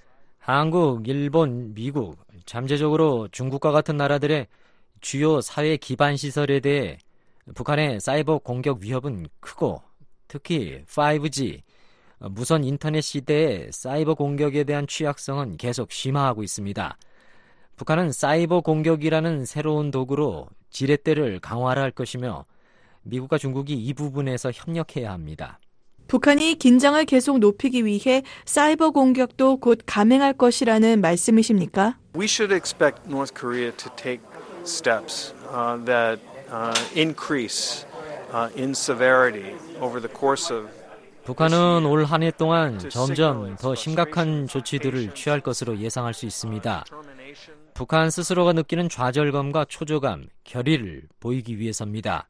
한국, 일본, 미국, 잠재적으로 중국과 같은 나라들의 주요 사회 기반 시설에 대해 북한의 사이버 공격 위협은 크고 특히 파이브지, 무선 인터넷 시대의 사이버 공격에 대한 취약성은 계속 심화하고 있습니다. 북한은 사이버 공격이라는 새로운 도구로 지렛대를 강화할 것이며 미국과 중국이 이 부분에서 협력해야 합니다. 북한이 긴장을 계속 높이기 위해 사이버 공격도 곧 감행할 것이라는 말씀이십니까? We should expect North Korea to take steps uh, that uh, increase uh, in severity over the course of 북한은 올 한 해 동안 점점 더 심각한 조치들을 취할 것으로 예상할 수 있습니다. 북한 스스로가 느끼는 좌절감과 초조감, 결의를 보이기 위해서입니다.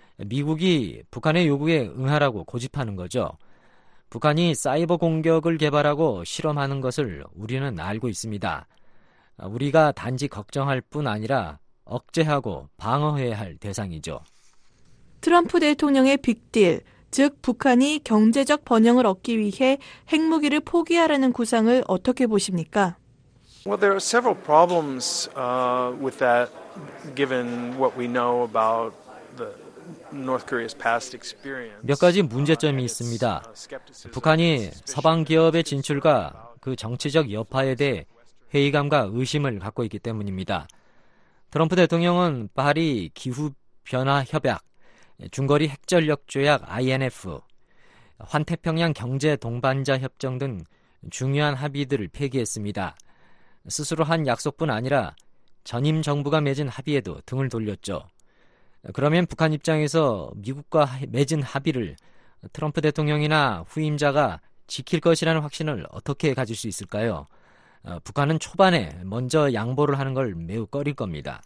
미국이 북한의 요구에 응하라고 고집하는 거죠. 북한이 사이버 공격을 개발하고 실험하는 것을 우리는 알고 있습니다. 우리가 단지 걱정할 뿐 아니라 억제하고 방어해야 할 대상이죠. 트럼프 대통령의 빅딜, 즉 북한이 경제적 번영을 얻기 위해 핵무기를 포기하라는 구상을 어떻게 보십니까? Well, there are several problems uh, with that, given what we know about the North Korea's past experience. 몇 가지 문제점이 있습니다. 북한이 서방 기업의 진출과 그 정치적 여파에 대해 회의감과 의심을 갖고 있기 때문입니다. 트럼프 대통령은 파리 기후변화 협약, 중거리 핵전력 조약 아이엔에프, 환태평양 경제 동반자 협정 등 중요한 합의들을 폐기했습니다. 스스로 한 약속뿐 아니라 전임 정부가 맺은 합의에도 등을 돌렸죠. 그러면 북한 입장에서 미국과 맺은 합의를 트럼프 대통령이나 후임자가 지킬 것이라는 확신을 어떻게 가질 수 있을까요? 북한은 초반에 먼저 양보를 하는 걸 매우 꺼릴 겁니다.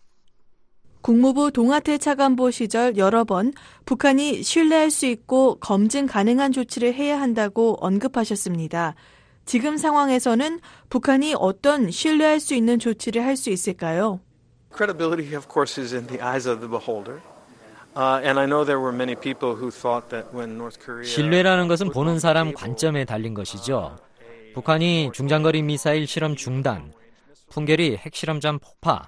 국무부 동아태 차관보 시절 여러 번 북한이 신뢰할 수 있고 검증 가능한 조치를 해야 한다고 언급하셨습니다. 지금 상황에서는 북한이 어떤 신뢰할 수 있는 조치를 할 수 있을까요? Credibility, of course, is in the eyes of the beholder. Uh, and I know there were many people who thought that when North Korea 신뢰라는 것은 보는 사람 관점에 달린 것이죠. 북한이 중장거리 미사일 실험 중단, 풍계리 핵실험장 폭파,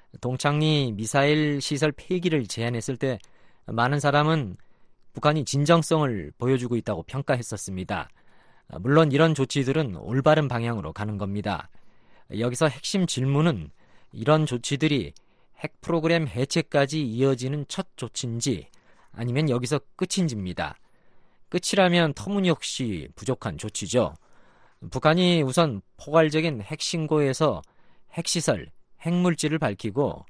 동창리 미사일 시설 폐기를 제안했을 때 많은 사람은 북한이 진정성을 보여주고 있다고 평가했었습니다. 물론 이런 조치들은 올바른 방향으로 가는 겁니다. 여기서 핵심 질문은 이런 조치들이 핵 프로그램 해체까지 이어지는 첫 조치인지 아니면 여기서 끝인지입니다. 끝이라면 터무니없이 부족한 조치죠. 북한이 우선 포괄적인 핵 신고에서 핵시설, 핵물질을 밝히고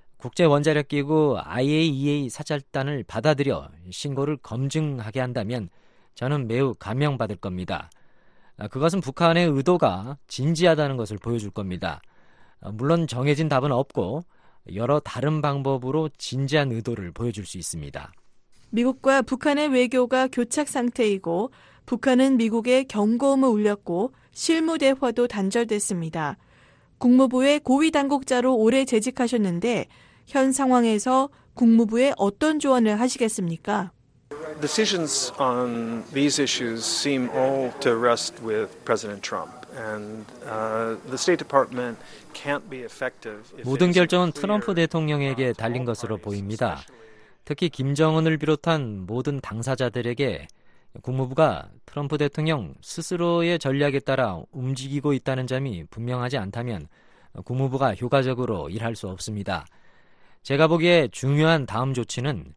국제원자력기구 아이에이이에이 사절단을 받아들여 신고를 검증하게 한다면 저는 매우 감명받을 겁니다. 그것은 북한의 의도가 진지하다는 것을 보여줄 겁니다. 물론 정해진 답은 없고 여러 다른 방법으로 진지한 의도를 보여줄 수 있습니다. 미국과 북한의 외교가 교착 상태이고 북한은 미국에 경고음을 울렸고 실무 대화도 단절됐습니다. 국무부의 고위 당국자로 오래 재직하셨는데 현 상황에서 국무부에 어떤 조언을 하시겠습니까? Decisions on these issues seem all to rest with President Trump, and uh, the State Department can't be effective. 모든 결정은 트럼프 대통령에게 달린 것으로 보입니다. 특히 김정은을 비롯한 모든 당사자들에게 국무부가 트럼프 대통령 스스로의 전략에 따라 움직이고 있다는 점이 분명하지 않다면 국무부가 효과적으로 일할 수 없습니다. 제가 보기에 중요한 다음 조치는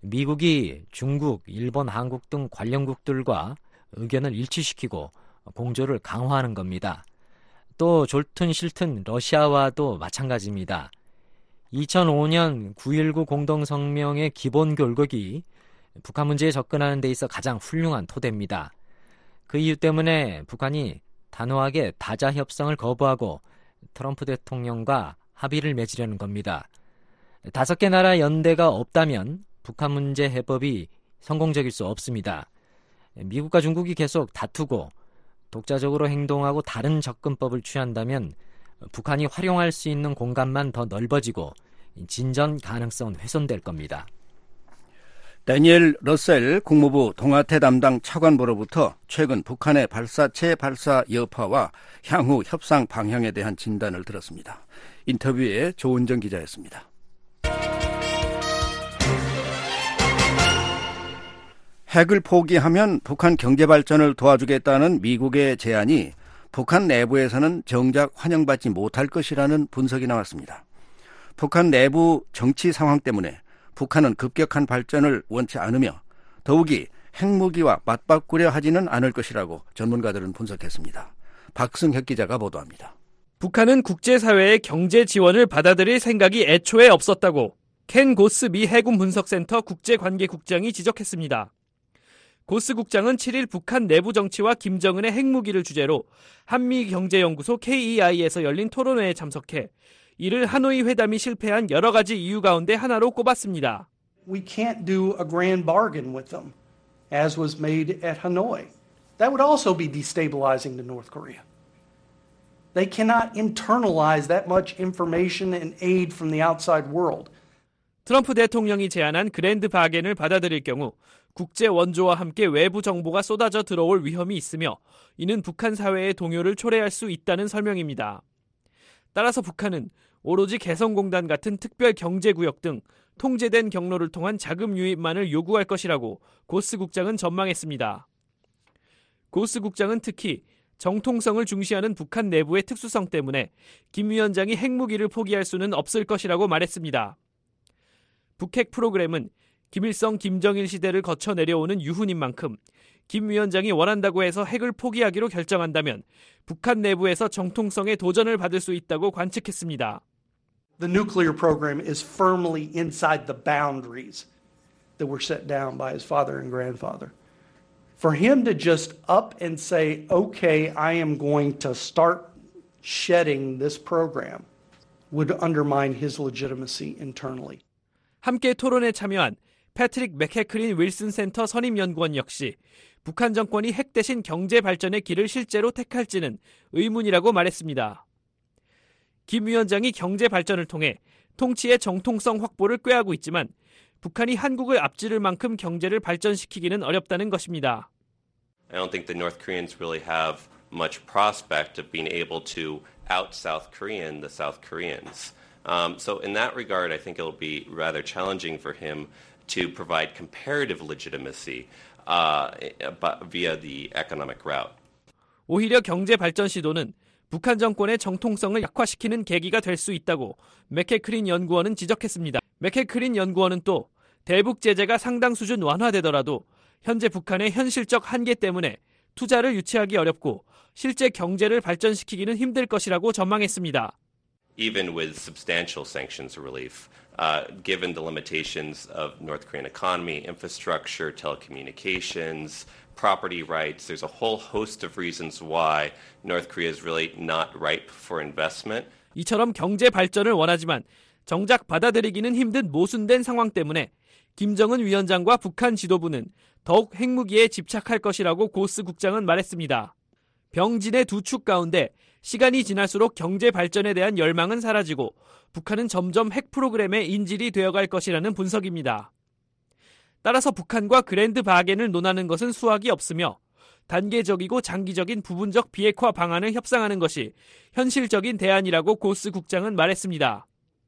미국이 중국, 일본, 한국 등 관련국들과 의견을 일치시키고 공조를 강화하는 겁니다. 또 좋든 싫든 러시아와도 마찬가지입니다. 이천오 년 구일구 공동성명의 기본 결국이 북한 문제에 접근하는 데 있어 가장 훌륭한 토대입니다. 그 이유 때문에 북한이 단호하게 다자 협상을 거부하고 트럼프 대통령과 합의를 맺으려는 겁니다. 다섯 개 나라 연대가 없다면 북한 문제 해법이 성공적일 수 없습니다. 미국과 중국이 계속 다투고 독자적으로 행동하고 다른 접근법을 취한다면 북한이 활용할 수 있는 공간만 더 넓어지고 진전 가능성은 훼손될 겁니다. 데니엘 러셀 국무부 동아태 담당 차관보로부터 최근 북한의 발사체 발사 여파와 향후 협상 방향에 대한 진단을 들었습니다. 인터뷰에 조은정 기자였습니다. 핵을 포기하면 북한 경제 발전을 도와주겠다는 미국의 제안이 북한 내부에서는 정작 환영받지 못할 것이라는 분석이 나왔습니다. 북한 내부 정치 상황 때문에 북한은 급격한 발전을 원치 않으며 더욱이 핵무기와 맞바꾸려 하지는 않을 것이라고 전문가들은 분석했습니다. 박승혁 기자가 보도합니다. 북한은 국제사회의 경제 지원을 받아들일 생각이 애초에 없었다고 켄 고스 미 해군 분석센터 국제관계국장이 지적했습니다. 고스 국장은 칠 일 북한 내부 정치와 김정은의 핵무기를 주제로 한미경제연구소 케이이아이에서 열린 토론회에 참석해 이를 하노이 회담이 실패한 여러 가지 이유 가운데 하나로 꼽았습니다. We can't do a grand bargain with them, as was made at Hanoi. That would also be destabilizing to North Korea. They cannot internalize that much information and aid from the outside world. 트럼프 대통령이 제안한 그랜드 바겐을 받아들일 경우 국제 원조와 함께 외부 정보가 쏟아져 들어올 위험이 있으며 이는 북한 사회의 동요를 초래할 수 있다는 설명입니다. 따라서 북한은 오로지 개성공단 같은 특별 경제구역 등 통제된 경로를 통한 자금 유입만을 요구할 것이라고 고스 국장은 전망했습니다. 고스 국장은 특히 정통성을 중시하는 북한 내부의 특수성 때문에 김 위원장이 핵무기를 포기할 수는 없을 것이라고 말했습니다. 북핵 프로그램은 김일성, 김정일 시대를 거쳐 내려오는 유훈인 만큼 김 위원장이 원한다고 해서 핵을 포기하기로 결정한다면 북한 내부에서 정통성에 도전을 받을 수 있다고 관측했습니다. The nuclear program is firmly inside the boundaries that were set down by his father and grandfather. For him to just up and say, okay, I am going to start shedding this program would undermine his legitimacy internally. 함께 토론에 참여한 패트릭 맥해크린 윌슨 센터 선임연구원 역시 북한 정권이 핵 대신 경제 발전의 길을 실제로 택할지는 의문이라고 말했습니다. 김 위원장이 경제 발전을 통해 통치의 정통성 확보를 꾀하고 있지만 북한이 한국을 앞지를 만큼 경제를 발전시키기는 어렵다는 것입니다. I don't think the North Koreans really have much prospect of being able to out-South Korean the South Koreans. Um, so in that regard, I think it'll be rather challenging for him to provide comparative legitimacy uh, via the economic route. 오히려 경제 발전 시도는 북한 정권의 정통성을 약화시키는 계기가 될 수 있다고 맥해크린 연구원은 지적했습니다. 맥해크린 연구원은 또 대북 제재가 상당 수준 완화되더라도 현재 북한의 현실적 한계 때문에 투자를 유치하기 어렵고 실제 경제를 발전시키기는 힘들 것이라고 전망했습니다. Even with substantial sanctions relief, uh, given the limitations of North Korean economy, infrastructure, telecommunications, property rights, there's a whole host of reasons why North Korea is really not ripe for investment. 이처럼 경제 발전을 원하지만 정작 받아들이기는 힘든 모순된 상황 때문에 김정은 위원장과 북한 지도부는 더욱 핵무기에 집착할 것이라고 고스 국장은 말했습니다. 병진의 두 축 가운데 시간이 지날수록 경제 발전에 대한 열망은 사라지고 북한은 점점 핵 프로그램의 인질이 되어갈 것이라는 분석입니다. 따라서 북한과 그랜드 바겐을 논하는 것은 수확이 없으며 단계적이고 장기적인 부분적 비핵화 방안을 협상하는 것이 현실적인 대안이라고 고스 국장은 말했습니다.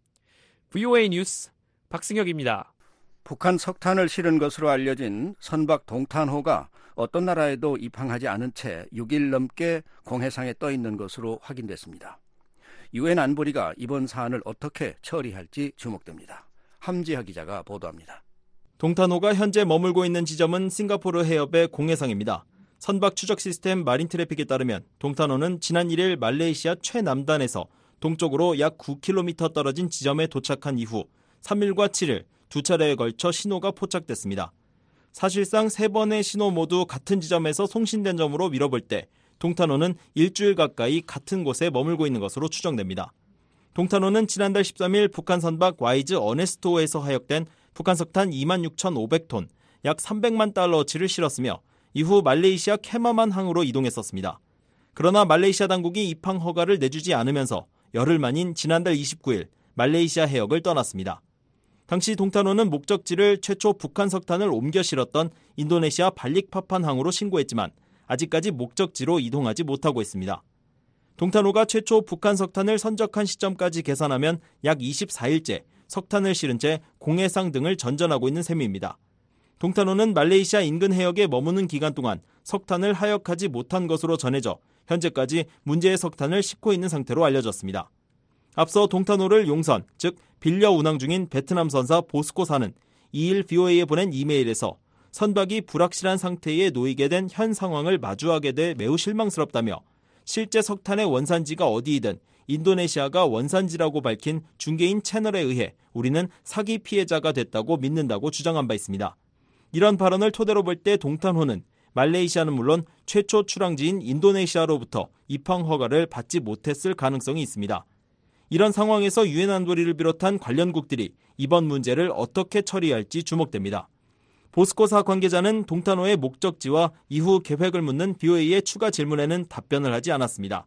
브이오에이 뉴스 박승혁입니다. 북한 석탄을 실은 것으로 알려진 선박 동탄호가 어떤 나라에도 입항하지 않은 채 육 일 넘게 공해상에 떠 있는 것으로 확인됐습니다. 유엔 안보리가 이번 사안을 어떻게 처리할지 주목됩니다. 함지하 기자가 보도합니다. 동탄호가 현재 머물고 있는 지점은 싱가포르 해협의 공해상입니다. 선박 추적 시스템 마린 트래픽에 따르면 동탄호는 지난 일 일 말레이시아 최남단에서 동쪽으로 약 구 킬로미터 떨어진 지점에 도착한 이후 삼 일과 칠 일 두 차례에 걸쳐 신호가 포착됐습니다. 사실상 세 번의 신호 모두 같은 지점에서 송신된 점으로 미뤄볼 때 동탄호는 일주일 가까이 같은 곳에 머물고 있는 것으로 추정됩니다. 동탄호는 지난달 십삼 일 북한 선박 와이즈 어네스토에서 하역된 북한 석탄 이만 육천오백 톤, 약 삼백만 달러어치를 실었으며 이후 말레이시아 케마만 항으로 이동했었습니다. 그러나 말레이시아 당국이 입항 허가를 내주지 않으면서 열흘 만인 지난달 이십구 일 말레이시아 해역을 떠났습니다. 당시 동탄호는 목적지를 최초 북한 석탄을 옮겨 실었던 인도네시아 발릭파판 항으로 신고했지만 아직까지 목적지로 이동하지 못하고 있습니다. 동탄호가 최초 북한 석탄을 선적한 시점까지 계산하면 약 이십사 일째 석탄을 실은 채 공해상 등을 전전하고 있는 셈입니다. 동탄호는 말레이시아 인근 해역에 머무는 기간 동안 석탄을 하역하지 못한 것으로 전해져 현재까지 문제의 석탄을 싣고 있는 상태로 알려졌습니다. 앞서 동탄호를 용선, 즉 빌려 운항 중인 베트남 선사 보스코사는 이 일 브이오에이에 보낸 이메일에서 선박이 불확실한 상태에 놓이게 된 현 상황을 마주하게 돼 매우 실망스럽다며 실제 석탄의 원산지가 어디이든 인도네시아가 원산지라고 밝힌 중개인 채널에 의해 우리는 사기 피해자가 됐다고 믿는다고 주장한 바 있습니다. 이런 발언을 토대로 볼 때 동탄호는 말레이시아는 물론 최초 출항지인 인도네시아로부터 입항 허가를 받지 못했을 가능성이 있습니다. 이런 상황에서 유엔 안보리를 비롯한 관련국들이 이번 문제를 어떻게 처리할지 주목됩니다. 보스코사 관계자는 동탄호의 목적지와 이후 계획을 묻는 브이오에이의 추가 질문에는 답변을 하지 않았습니다.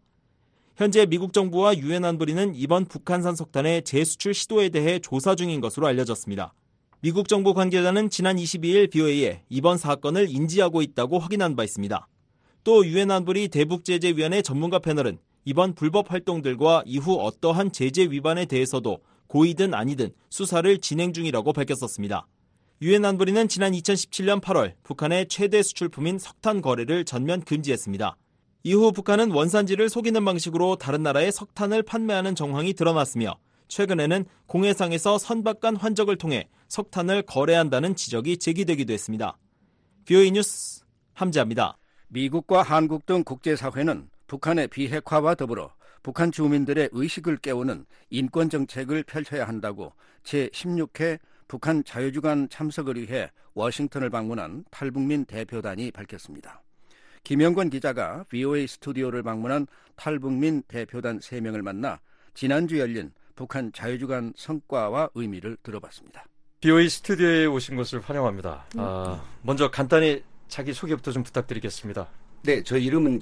현재 미국 정부와 유엔 안보리는 이번 북한산 석탄의 재수출 시도에 대해 조사 중인 것으로 알려졌습니다. 미국 정부 관계자는 지난 이십이 일 브이오에이에 이번 사건을 인지하고 있다고 확인한 바 있습니다. 또 유엔 안보리 대북제재위원회 전문가 패널은 이번 불법 활동들과 이후 어떠한 제재 위반에 대해서도 고의든 아니든 수사를 진행 중이라고 밝혔었습니다. 유엔 안보리는 지난 이천십칠 년 팔월 북한의 최대 수출품인 석탄 거래를 전면 금지했습니다. 이후 북한은 원산지를 속이는 방식으로 다른 나라에 석탄을 판매하는 정황이 드러났으며 최근에는 공해상에서 선박 간 환적을 통해 석탄을 거래한다는 지적이 제기되기도 했습니다. 브이오에이 뉴스 함지아입니다. 미국과 한국 등 국제사회는 북한의 비핵화와 더불어 북한 주민들의 의식을 깨우는 인권 정책을 펼쳐야 한다고 제십육 회 북한 자유주간 참석을 위해 워싱턴을 방문한 탈북민 대표단이 밝혔습니다. 김영권 기자가 브이오에이 스튜디오를 방문한 탈북민 대표단 세 명을 만나 지난주 열린 북한 자유주간 성과와 의미를 들어봤습니다. 브이오에이 스튜디오에 오신 것을 환영합니다. 아, 먼저 간단히 자기 소개부터 좀 부탁드리겠습니다. 네, 저 이름은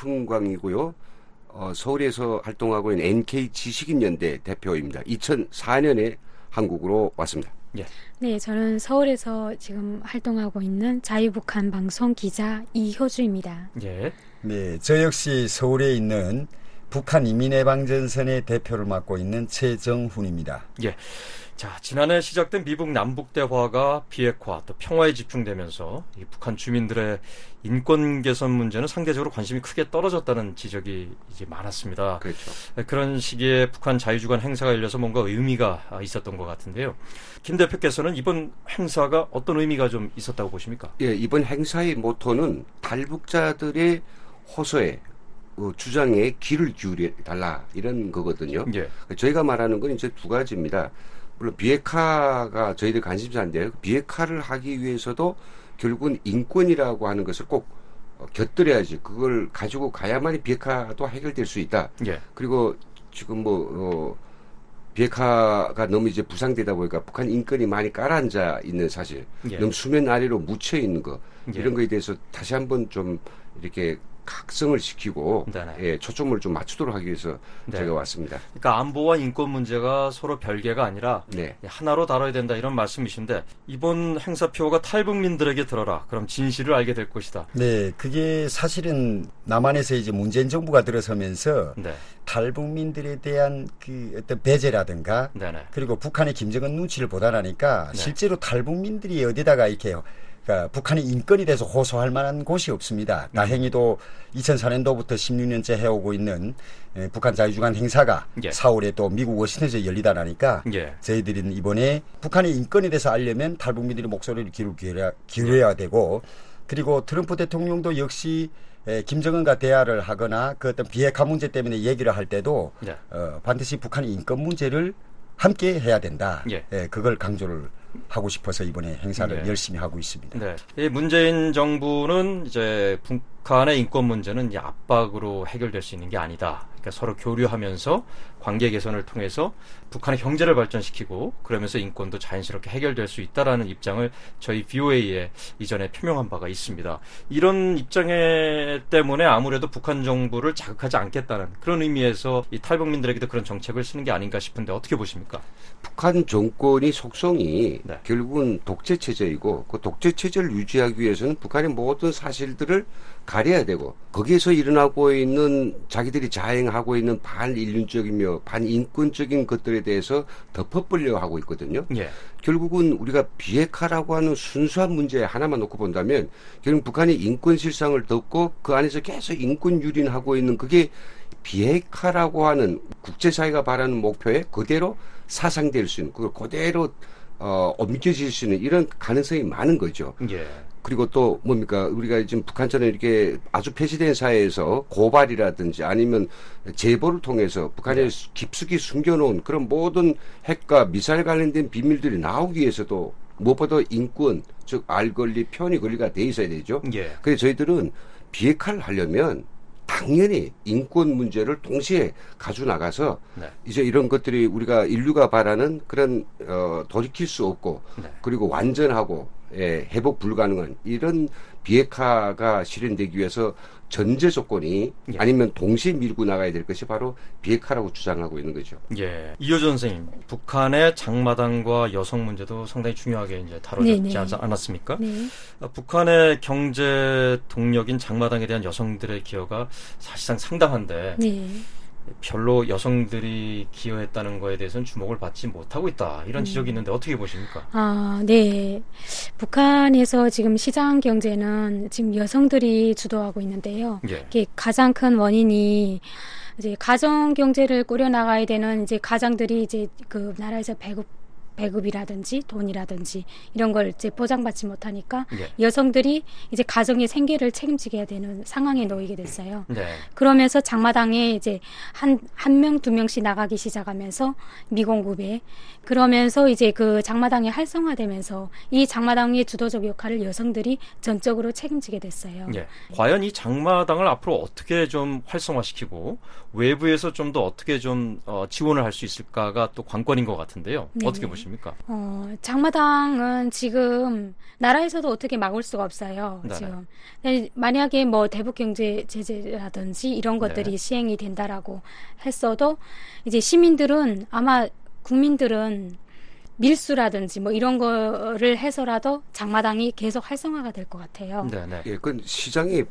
김흥광이고요. 어, 서울에서 활동하고 있는 엔케이 지식인연대 대표입니다. 이천사 년에 한국으로 왔습니다. 예. 네, 저는 서울에서 지금 활동하고 있는 자유북한 방송 기자 이효주입니다. 예. 네, 저 역시 서울에 있는 북한 이민해방전선의 대표를 맡고 있는 최정훈입니다. 예. 자, 지난해 시작된 미북 남북 대화가 비핵화 또 평화에 집중되면서 이 북한 주민들의 인권 개선 문제는 상대적으로 관심이 크게 떨어졌다는 지적이 이제 많았습니다. 그렇죠. 그런 시기에 북한 자유주간 행사가 열려서 뭔가 의미가 있었던 것 같은데요. 김 대표께서는 이번 행사가 어떤 의미가 좀 있었다고 보십니까? 예, 이번 행사의 모토는 탈북자들의 호소에 어, 주장에 귀를 기울여 달라 이런 거거든요. 예. 저희가 말하는 건 이제 두 가지입니다. 물론 비핵화가 저희들 관심사인데요. 비핵화를 하기 위해서도 결국은 인권이라고 하는 것을 꼭 곁들여야지. 그걸 가지고 가야만이 비핵화도 해결될 수 있다. 예. 그리고 지금 뭐 어, 비핵화가 너무 이제 부상되다 보니까 북한 인권이 많이 깔아앉아 있는 사실, 예. 너무 수면 아래로 묻혀 있는 거 예. 이런 거에 대해서 다시 한번 좀 이렇게 각성을 시키고 예, 초점을 좀 맞추도록 하기 위해서 네. 제가 왔습니다. 그러니까 안보와 인권 문제가 서로 별개가 아니라 네. 하나로 다뤄야 된다 이런 말씀이신데 이번 행사표가 탈북민들에게 들어라. 그럼 진실을 알게 될 것이다. 네, 그게 사실은 남한에서 이제 문재인 정부가 들어서면서 네. 탈북민들에 대한 그 어떤 배제라든가 네네. 그리고 북한의 김정은 눈치를 보다라니까 네. 실제로 탈북민들이 어디다가 이렇게 그러니까 북한의 인권에 대해서 호소할 만한 곳이 없습니다. 다행히도 이천사 년도부터 십육 년째 해오고 있는 에, 북한 자유주간 행사가 예. 사월에 또 미국 워싱턴에서 열리다 나니까 예. 저희들은 이번에 북한의 인권에 대해서 알려면 탈북민들의 목소리를 기울여야, 기울여야 예. 되고 그리고 트럼프 대통령도 역시 에, 김정은과 대화를 하거나 그 어떤 비핵화 문제 때문에 얘기를 할 때도 예. 어, 반드시 북한의 인권 문제를 함께 해야 된다. 예. 예, 그걸 강조를 하고 싶어서 이번에 행사를 네. 열심히 하고 있습니다. 네. 이 문재인 정부는 이제 북한의 인권 문제는 이제 압박으로 해결될 수 있는 게 아니다. 그러니까 서로 교류하면서 관계 개선을 통해서 북한의 경제를 발전시키고 그러면서 인권도 자연스럽게 해결될 수 있다라는 입장을 저희 브이오에이에 이전에 표명한 바가 있습니다. 이런 입장에 때문에 아무래도 북한 정부를 자극하지 않겠다는 그런 의미에서 이 탈북민들에게도 그런 정책을 쓰는 게 아닌가 싶은데 어떻게 보십니까? 북한 정권이 속성이 네. 결국은 독재 체제이고 그 독재 체제를 유지하기 위해서는 북한의 모든 사실들을 가려야 되고 거기에서 일어나고 있는 자기들이 자행하고 있는 반인륜적이며 반인권적인 것들에 대해서 덮어버려 하고 있거든요. 예. 결국은 우리가 비핵화라고 하는 순수한 문제 하나만 놓고 본다면 결국 북한이 인권 실상을 덮고 그 안에서 계속 인권 유린하고 있는 그게 비핵화라고 하는 국제사회가 바라는 목표에 그대로 사상될 수 있는 그걸 그대로 어, 옮겨질 수 있는 이런 가능성이 많은 거죠. 예. 그리고 또 뭡니까 우리가 지금 북한처럼 이렇게 아주 폐쇄된 사회에서 고발이라든지 아니면 제보를 통해서 북한에 네. 깊숙이 숨겨놓은 그런 모든 핵과 미사일 관련된 비밀들이 나오기 위해서도 무엇보다 인권 즉 알 권리 편의 권리가 돼 있어야 되죠. 예. 그래서 저희들은 비핵화를 하려면 당연히 인권 문제를 동시에 가져 나가서 네. 이제 이런 것들이 우리가 인류가 바라는 그런 어, 돌이킬 수 없고 네. 그리고 완전하고 예, 회복 불가능한 이런 비핵화가 실현되기 위해서 전제 조건이 예. 아니면 동시에 밀고 나가야 될 것이 바로 비핵화라고 주장하고 있는 거죠. 예, 이효준 선생님, 북한의 장마당과 여성 문제도 상당히 중요하게 이제 다뤄졌지 네네. 않았습니까? 네. 북한의 경제 동력인 장마당에 대한 여성들의 기여가 사실상 상당한데. 네. 별로 여성들이 기여했다는 거에 대해서는 주목을 받지 못하고 있다. 이런 지적이 있는데 어떻게 보십니까? 아, 네. 북한에서 지금 시장 경제는 지금 여성들이 주도하고 있는데요. 예. 이게 가장 큰 원인이 이제 가정 경제를 꾸려 나가야 되는 이제 가장들이 이제 그 나라에서 배급 배급이라든지 돈이라든지 이런 걸 이제 보장받지 못하니까 네. 여성들이 이제 가정의 생계를 책임지게 해야 되는 상황에 놓이게 됐어요. 네. 그러면서 장마당에 이제 한, 한 명, 두 명씩 나가기 시작하면서 미공급에 그러면서 이제 그 장마당이 활성화되면서 이 장마당의 주도적 역할을 여성들이 전적으로 책임지게 됐어요. 네. 과연 이 장마당을 앞으로 어떻게 좀 활성화시키고 외부에서 좀 더 어떻게 좀 어, 지원을 할 수 있을까가 또 관건인 것 같은데요. 네네. 어떻게 보십니까? 어, 장마당은 지금 나라에서도 어떻게 막을 수가 없어요. 네네. 지금 만약에 뭐 대북 경제 제재라든지 이런 것들이 네. 시행이 된다라고 했어도 이제 시민들은 아마 국민들은 밀수라든지 뭐 이런 거를 해서라도 장마당이 계속 활성화가 될 것 같아요. 네네. 예, 그 시장의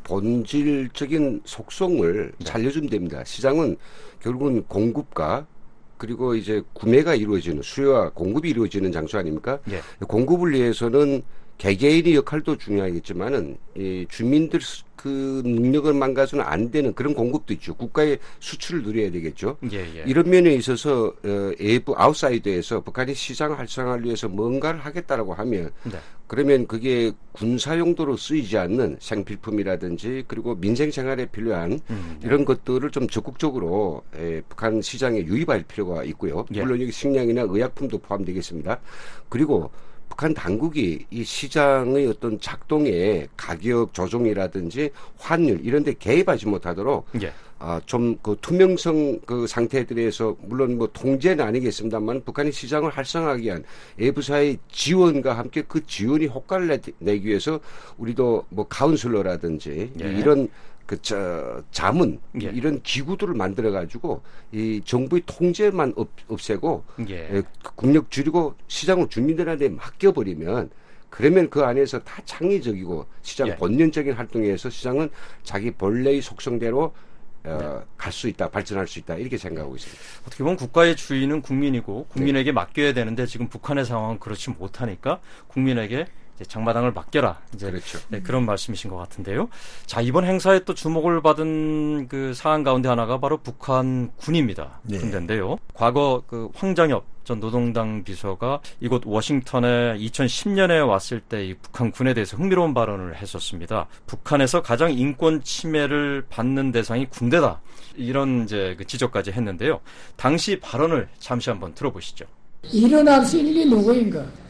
본질적인 속성을 네. 살려주면 됩니다. 시장은 결국은 공급과 그리고 이제 구매가 이루어지는 수요와 공급이 이루어지는 장소 아닙니까? 예. 공급을 위해서는 개개인의 역할도 중요하겠지만은 이 주민들 그 능력을 망가서는 안 되는 그런 공급도 있죠. 국가의 수출을 누려야 되겠죠. 예, 예. 이런 면에 있어서 어, 외부 아웃사이드에서 북한이 시장 활성화를 위해서 뭔가를 하겠다라고 하면 네. 그러면 그게 군사 용도로 쓰이지 않는 생필품이라든지 그리고 민생 생활에 필요한 음, 네. 이런 것들을 좀 적극적으로 에, 북한 시장에 유입할 필요가 있고요. 예. 물론 여기 식량이나 의약품도 포함되겠습니다. 그리고 북한 당국이 이 시장의 어떤 작동에 가격 조정이라든지 환율 이런 데 개입하지 못하도록 예. 아, 좀 그 투명성 그 상태들에서 물론 뭐 통제는 아니겠습니다만 북한이 시장을 활성화하기 위한 외부사의 지원과 함께 그 지원이 효과를 내, 내기 위해서 우리도 뭐 카운슬러라든지 예. 이런 그, 저, 자문, 예. 이런 기구들을 만들어가지고, 이 정부의 통제만 없, 없애고, 예. 에, 국력 줄이고 시장을 주민들한테 맡겨버리면, 그러면 그 안에서 다 창의적이고, 시장 예. 본연적인 활동에서 시장은 자기 본래의 속성대로 어, 네. 갈 수 있다, 발전할 수 있다, 이렇게 생각하고 있습니다. 어떻게 보면 국가의 주인은 국민이고, 국민에게 네. 맡겨야 되는데, 지금 북한의 상황은 그렇지 못하니까, 국민에게 장마당을 맡겨라. 이제 그렇죠. 네, 그런 말씀이신 것 같은데요. 자, 이번 행사에 또 주목을 받은 그 사안 가운데 하나가 바로 북한 군입니다. 네. 군대인데요. 과거 그 황장엽 전 노동당 비서가 이곳 워싱턴에 이천십 년에 왔을 때 이 북한 군에 대해서 흥미로운 발언을 했었습니다. 북한에서 가장 인권 침해를 받는 대상이 군대다. 이런 이제 그 지적까지 했는데요. 당시 발언을 잠시 한번 들어보시죠. 일어날 수 있는 게 누구인가?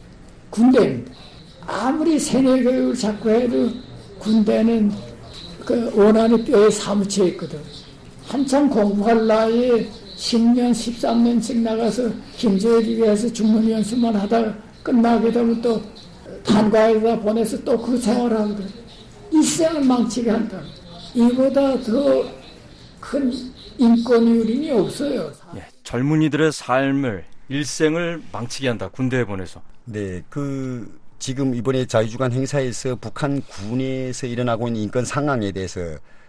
군대입니다. 아무리 세뇌 교육을 자꾸 해도 군대는 그 원한이 뼈에 사무쳐 있거든. 한참 공부할 나이에 십 년, 십삼 년씩 나가서 김제일이 위해서 중문 연수만 하다가 끝나게 되면 또 탄과에다 보내서 또 그 생활하거든. 일생을 망치게 한다. 이보다 더 큰 인권 유린이 없어요. 예, 젊은이들의 삶을, 일생을 망치게 한다. 군대에 보내서. 네, 그 지금 이번에 자유주간 행사에서 북한 군에서 일어나고 있는 인권 상황에 대해서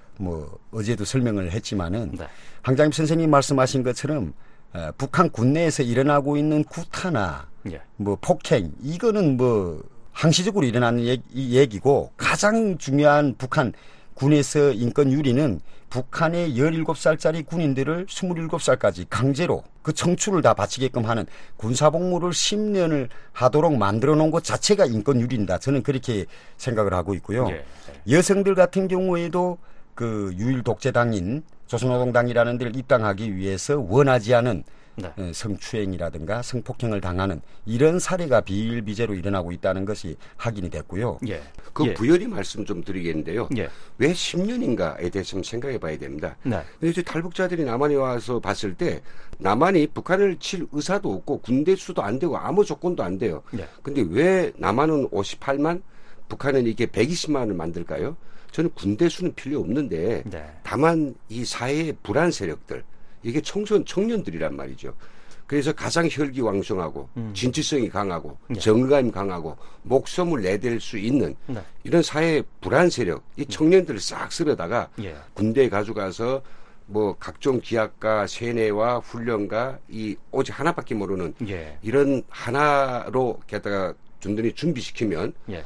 뭐 어제도 설명을 했지만은 네. 황장엽 선생님 말씀하신 것처럼 어, 북한 군내에서 일어나고 있는 구타나 예. 뭐 폭행 이거는 뭐 항시적으로 일어나는 얘기, 얘기고 가장 중요한 북한 군에서 인권 유린은 북한의 열일곱 살짜리 군인들을 스물일곱 살까지 강제로 그 청춘을 다 바치게끔 하는 군사복무를 십 년을 하도록 만들어 놓은 것 자체가 인권 유린이다. 저는 그렇게 생각을 하고 있고요. 예. 여성들 같은 경우에도 그 유일 독재당인 조선노동당이라는 데를 입당하기 위해서 원하지 않은 네. 성추행이라든가 성폭행을 당하는 이런 사례가 비일비재로 일어나고 있다는 것이 확인이 됐고요. 예. 그 예. 부연히 말씀 좀 드리겠는데요. 예. 왜 십 년인가에 대해서 좀 생각해 봐야 됩니다. 네. 근데 탈북자들이 남한에 와서 봤을 때 남한이 북한을 칠 의사도 없고 군대 수도 안 되고 아무 조건도 안 돼요. 예. 근데 왜 남한은 오십팔만, 북한은 이게 백이십만을 만들까요? 저는 군대 수는 필요 없는데 네. 다만 이 사회의 불안 세력들 이게 청소년, 청년들이란 말이죠. 그래서 가장 혈기왕성하고 음. 진취성이 강하고 네. 정감이 강하고 목숨을 내댈 수 있는 네. 이런 사회의 불안 세력, 이 청년들을 싹 쓸어다가 예. 군대에 가져가서 뭐 각종 기약과 세뇌와 훈련과 이 오직 하나밖에 모르는 예. 이런 하나로 게다가 든든히 준비시키면 예.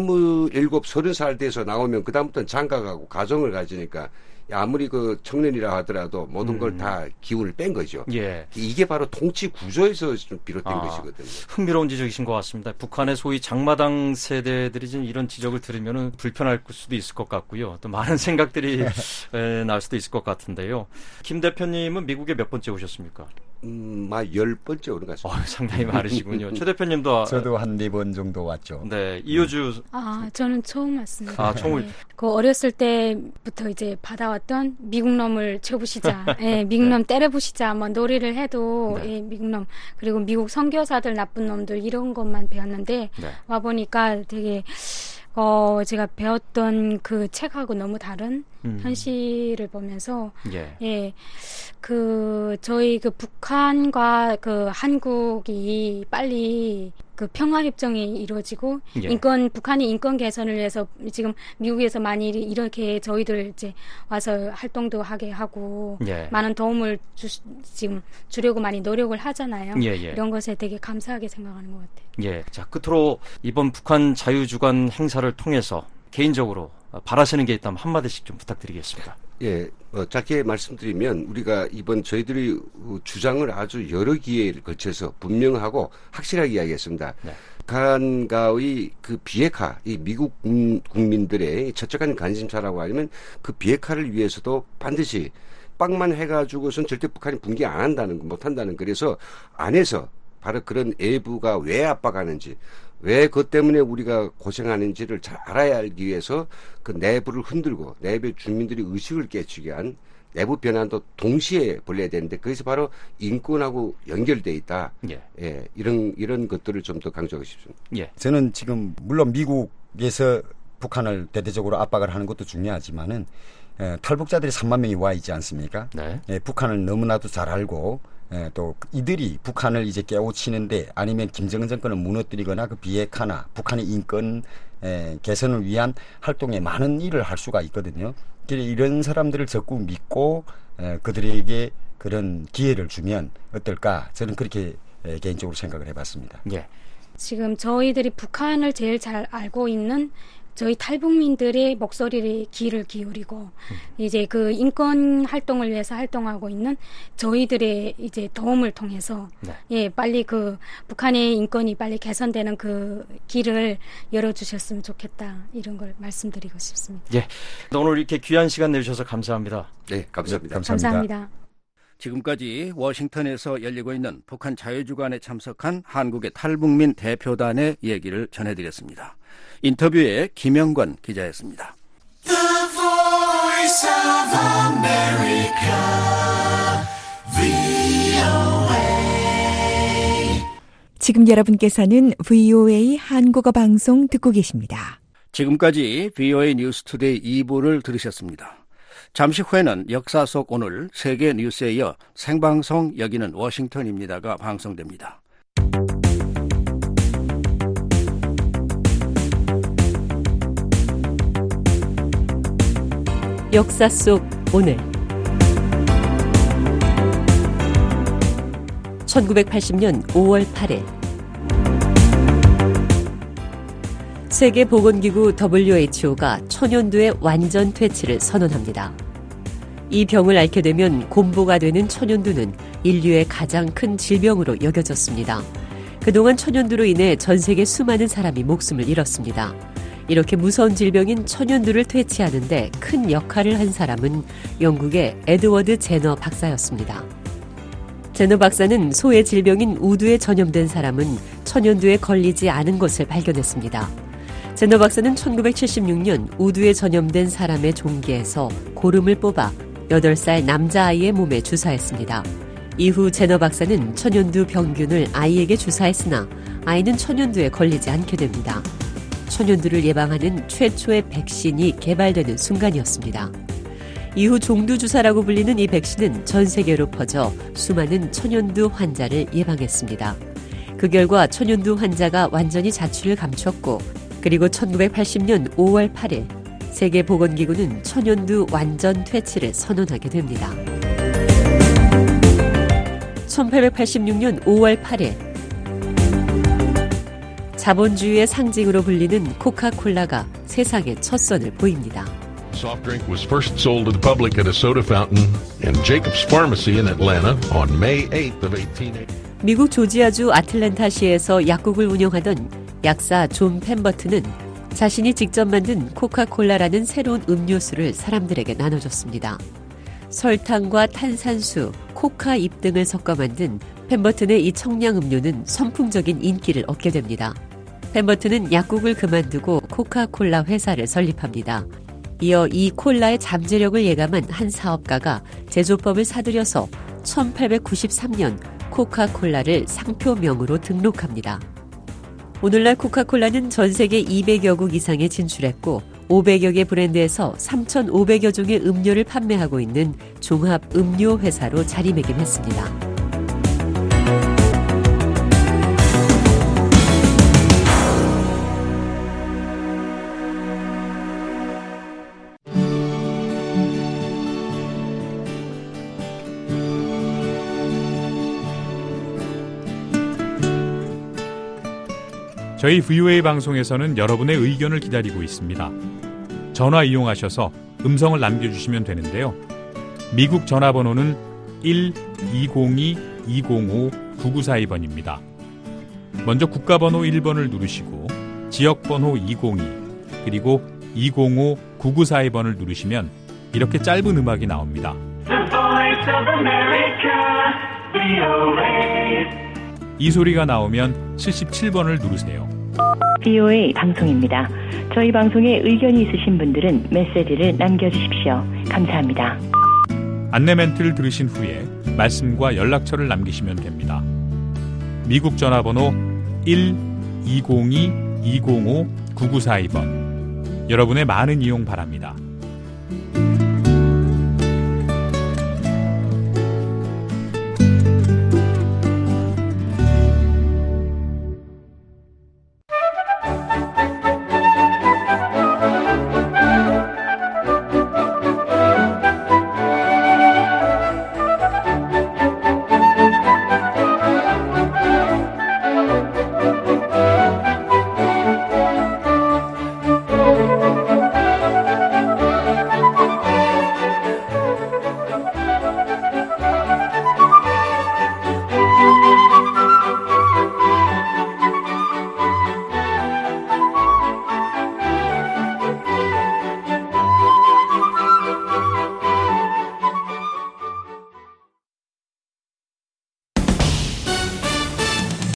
스물일곱, 서른 살 돼서 나오면 그다음부터는 장가가고 가정을 가지니까 아무리 그 청년이라 하더라도 모든 걸 다 음. 기운을 뺀 거죠. 예. 이게 바로 통치 구조에서 좀 비롯된 아, 것이거든요. 흥미로운 지적이신 것 같습니다. 북한의 소위 장마당 세대들이 지금 이런 지적을 들으면 불편할 수도 있을 것 같고요. 또 많은 생각들이 에, 날 수도 있을 것 같은데요. 김 대표님은 미국에 몇 번째 오셨습니까? 음, 막 열 번째 오는 것 같습니다. 어, 상당히 많으시군요. 최 대표님도 저도 한 네 번 정도 왔죠. 네, 이효주. 아, 저는 처음 왔습니다. 아, 처음. 네. 그 어렸을 때부터 이제 받아왔던 미국 놈을 쳐부시자, 예, 미국 놈 네. 때려부시자, 뭐 놀이를 해도 네. 예, 미국 놈 그리고 미국 선교사들 나쁜 놈들 이런 것만 배웠는데 네. 와 보니까 되게. 어, 제가 배웠던 그 책하고 너무 다른 음. 현실을 보면서, 예. 예, 그, 저희 그 북한과 그 한국이 빨리 그 평화협정이 이루어지고, 예. 인권, 북한이 인권 개선을 위해서 지금 미국에서 많이 이렇게 저희들 이제 와서 활동도 하게 하고, 예. 많은 도움을 주, 지금 주려고 많이 노력을 하잖아요. 예, 예. 이런 것에 되게 감사하게 생각하는 것 같아요. 예. 자, 끝으로 이번 북한 자유주간 행사를 통해서 개인적으로 바라시는 게 있다면 한마디씩 좀 부탁드리겠습니다. 예, 어, 짧게 말씀드리면 우리가 이번 저희들이 주장을 아주 여러 기회를 거쳐서 분명하고 확실하게 이야기했습니다. 네. 북한과의 그 비핵화, 이 미국 국민들의 처적한 관심사라고 하면 그 비핵화를 위해서도 반드시 빡만 해가지고선 절대 북한이 붕괴 안 한다는, 못 한다는, 그래서 안에서 바로 그런 외부가 왜 압박하는지, 왜 그것 때문에 우리가 고생하는지를 잘 알아야 알기 위해서 그 내부를 흔들고 내부 주민들이 의식을 깨치게 한 내부 변화도 동시에 벌려야 되는데 그것이 바로 인권하고 연결돼 있다. 예. 예, 이런 이런 것들을 좀 더 강조하고 싶습니다. 예. 저는 지금 물론 미국에서 북한을 대대적으로 압박을 하는 것도 중요하지만은 에, 탈북자들이 삼만 명이 와 있지 않습니까? 네. 예, 북한을 너무나도 잘 알고 예, 또 이들이 북한을 이제 깨우치는데 아니면 김정은 정권을 무너뜨리거나 그 비핵화나 북한의 인권 에, 개선을 위한 활동에 많은 일을 할 수가 있거든요. 이런 사람들을 적극 믿고 에, 그들에게 그런 기회를 주면 어떨까? 저는 그렇게 에, 개인적으로 생각을 해봤습니다. 예. 지금 저희들이 북한을 제일 잘 알고 있는 저희 탈북민들의 목소리를 귀를 기울이고 음. 이제 그 인권 활동을 위해서 활동하고 있는 저희들의 이제 도움을 통해서 네. 예 빨리 그 북한의 인권이 빨리 개선되는 그 길을 열어주셨으면 좋겠다 이런 걸 말씀드리고 싶습니다. 예, 오늘 이렇게 귀한 시간 내주셔서 감사합니다. 네, 감사합니다. 감사합니다. 감사합니다. 지금까지 워싱턴에서 열리고 있는 북한 자유주간에 참석한 한국의 탈북민 대표단의 얘기를 전해드렸습니다. 인터뷰에 김영권 기자였습니다. The Voice of America, 브이오에이. 지금 여러분께서는 브이오에이 한국어 방송 듣고 계십니다. 지금까지 브이오에이 뉴스투데이 이 부를 들으셨습니다. 잠시 후에는 역사 속 오늘 세계 뉴스에 이어 생방송 여기는 워싱턴입니다가 방송됩니다. 역사 속 오늘 천구백팔십 년 오월 팔일 세계보건기구 더블유에이치오가 천연두의 완전 퇴치를 선언합니다. 이 병을 앓게 되면 곰보가 되는 천연두는 인류의 가장 큰 질병으로 여겨졌습니다. 그동안 천연두로 인해 전 세계 수많은 사람이 목숨을 잃었습니다. 이렇게 무서운 질병인 천연두를 퇴치하는 데 큰 역할을 한 사람은 영국의 에드워드 제너 박사였습니다. 제너 박사는 소의 질병인 우두에 전염된 사람은 천연두에 걸리지 않은 것을 발견했습니다. 제너 박사는 천구백칠십육 년 우두에 전염된 사람의 종기에서 고름을 뽑아 여덟 살 남자아이의 몸에 주사했습니다. 이후 제너 박사는 천연두 병균을 아이에게 주사했으나 아이는 천연두에 걸리지 않게 됩니다. 천연두를 예방하는 최초의 백신이 개발되는 순간이었습니다. 이후 종두주사라고 불리는 이 백신은 전 세계로 퍼져 수많은 천연두 환자를 예방했습니다. 그 결과 천연두 환자가 완전히 자취를 감췄고 그리고 천구백팔십 년 오월 팔일 세계보건기구는 천연두 완전 퇴치를 선언하게 됩니다. 천팔백팔십육 년 오월 팔일 자본주의의 상징으로 불리는 코카콜라가 세상에 첫 선을 보입니다. Soft drink was first sold to the public at a soda fountain in Jacob's Pharmacy in Atlanta on May eighth of eighteen eighty. 미국 조지아주 아틀랜타시에서 약국을 운영하던 약사 존 펜버튼은 자신이 직접 만든 코카콜라라는 새로운 음료수를 사람들에게 나눠줬습니다. 설탕과 탄산수, 코카잎 등을 섞어 만든 펜버튼의 이 청량 음료는 선풍적인 인기를 얻게 됩니다. 펜버튼은 약국을 그만두고 코카콜라 회사를 설립합니다. 이어 이 콜라의 잠재력을 예감한 한 사업가가 제조법을 사들여서 천팔백구십삼 년 코카콜라를 상표명으로 등록합니다. 오늘날 코카콜라는 전 세계 이백여 국 이상에 진출했고 오백여 개 브랜드에서 삼천오백여 종의 음료를 판매하고 있는 종합 음료 회사로 자리매김했습니다. 저희 브이오에이 방송에서는 여러분의 의견을 기다리고 있습니다. 전화 이용하셔서 음성을 남겨주시면 되는데요. 미국 전화번호는 일 이공이 이공오 구구사이 번입니다. 먼저 국가번호 일 번을 누르시고 지역번호 이공이 그리고 이공오 구구사이 번을 누르시면 이렇게 짧은 음악이 나옵니다. The Voice of America, 브이오에이. 이 소리가 나오면 칠십칠 번을 누르세요. 브이오에이 방송입니다. 저희 방송에 의견이 있으신 분들은 메시지를 남겨주십시오. 감사합니다. 안내 멘트를 들으신 후에 말씀과 연락처를 남기시면 됩니다. 미국 전화번호 일 이공이 이공오 구구사이 번. 여러분의 많은 이용 바랍니다.